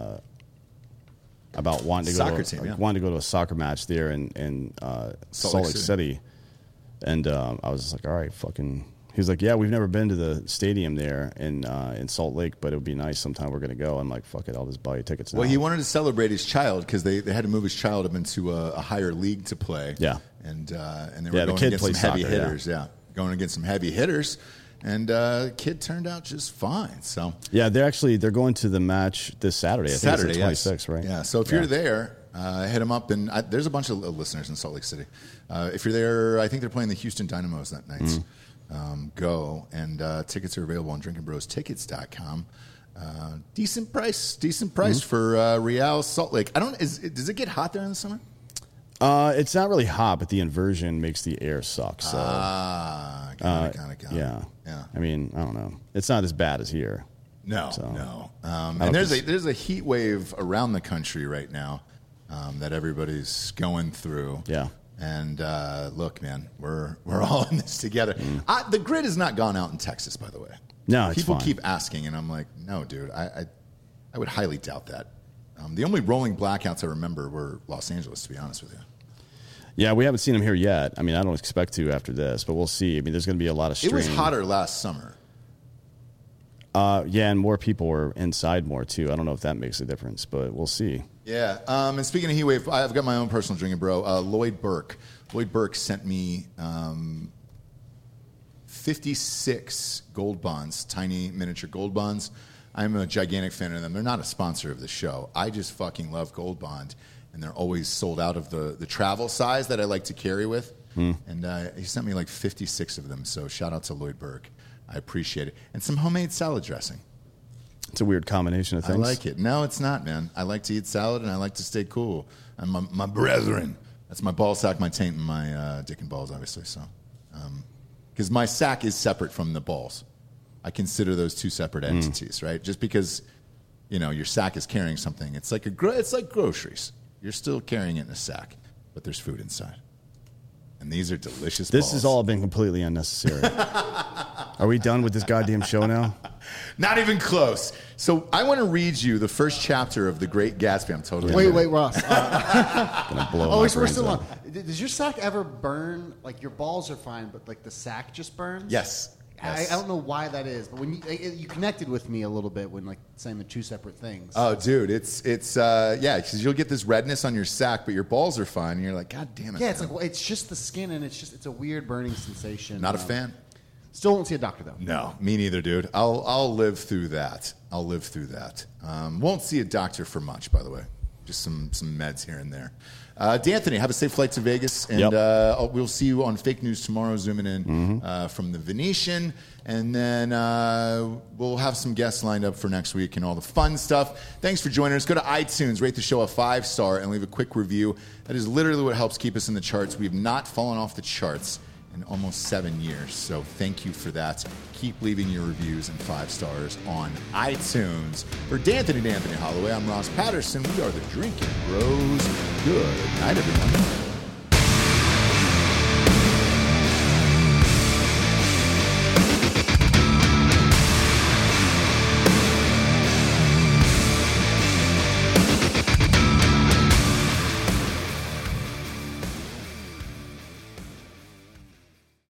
wanting to Soccer go team, wanting to go to a soccer match there in Salt Lake City. And I was just like, all right, fucking. He was like, yeah, we've never been to the stadium there in Salt Lake, but it would be nice sometime. We're going to go. I'm like, fuck it, I'll just buy you tickets now. Well, he wanted to celebrate his child because they had to move his child up into a higher league to play. Yeah. And they were the going kid against some plays heavy soccer, hitters. Yeah. Going against some heavy hitters. And the kid turned out just fine. So yeah, they're going to the match this Saturday. I think it's the 26th, right? Yeah. So if you're there, hit them up. And there's a bunch of listeners in Salt Lake City. If you're there, I think they're playing the Houston Dynamos that night. Go, and tickets are available on drinkingbrostickets.com. Decent price for Real Salt Lake. Does it get hot there in the summer? It's not really hot, but the inversion makes the air suck. So Got it. Yeah. Yeah. I mean, I don't know. It's not as bad as here. No. I And don't there's a heat wave around the country right now that everybody's going through. Yeah. And look, man, we're all in this together. The grid has not gone out in Texas, by the way. No, it's people fine. keep asking, and I'm like, no, dude, I would highly doubt that. The only rolling blackouts I remember were Los Angeles, to be honest with you. Yeah, we haven't seen them here yet. I mean, I don't expect to after this, but we'll see. I mean, there's going to be a lot of strain. It was hotter last summer. Yeah, and more people were inside more, too. I don't know if that makes a difference, but we'll see. Yeah. And speaking of heat wave, I've got my own personal drinking bro, Lloyd Burke. Lloyd Burke sent me 56 gold bonds, tiny miniature gold bonds. I'm a gigantic fan of them. They're not a sponsor of the show. I just fucking love Gold Bond, and they're always sold out of the travel size that I like to carry with. And he sent me like 56 of them, so shout out to Lloyd Burke. I appreciate it. And some homemade salad dressing. It's a weird combination of things. I like it. No, it's not, man. I like to eat salad, and I like to stay cool. And my brethren. That's my ball sack, my taint, and my dick and balls, obviously. So, because my sack is separate from the balls. I consider those two separate entities, right? Just because, your sack is carrying something. It's like it's like groceries. You're still carrying it in a sack, but there's food inside. And these are delicious This balls. has all been completely unnecessary. Are we done with this goddamn show now? Not even close. So I want to read you the first chapter of The Great Gatsby. I'm totally Wait, Ross. Gonna blow my we're brains still out. on. Does your sack ever burn? Like your balls are fine, but like the sack just burns? Yes. I don't know why that is, but when you connected with me a little bit when like saying the two separate things. Oh, dude, it's because you'll get this redness on your sack, but your balls are fine, and you're like, God damn it. Yeah, it's man. like well, it's just the skin, and it's a weird burning sensation. Not a fan. Still won't see a doctor though. No, me neither, dude. I'll live through that. Won't see a doctor for much, by the way. Just some meds here and there. D'Anthony, have a safe flight to Vegas, and we'll see you on Fake News tomorrow, zooming in from the Venetian, and then we'll have some guests lined up for next week and all the fun stuff. Thanks for joining us. Go to iTunes, rate the show a 5-star, and leave a quick review. That is literally what helps keep us in the charts. We have not fallen off the charts in almost 7 years, so thank you for that. Keep leaving your reviews and 5 stars on iTunes. For D'Anthony Holloway, I'm Ross Patterson. We are the Drinking Bros. Good night, everyone.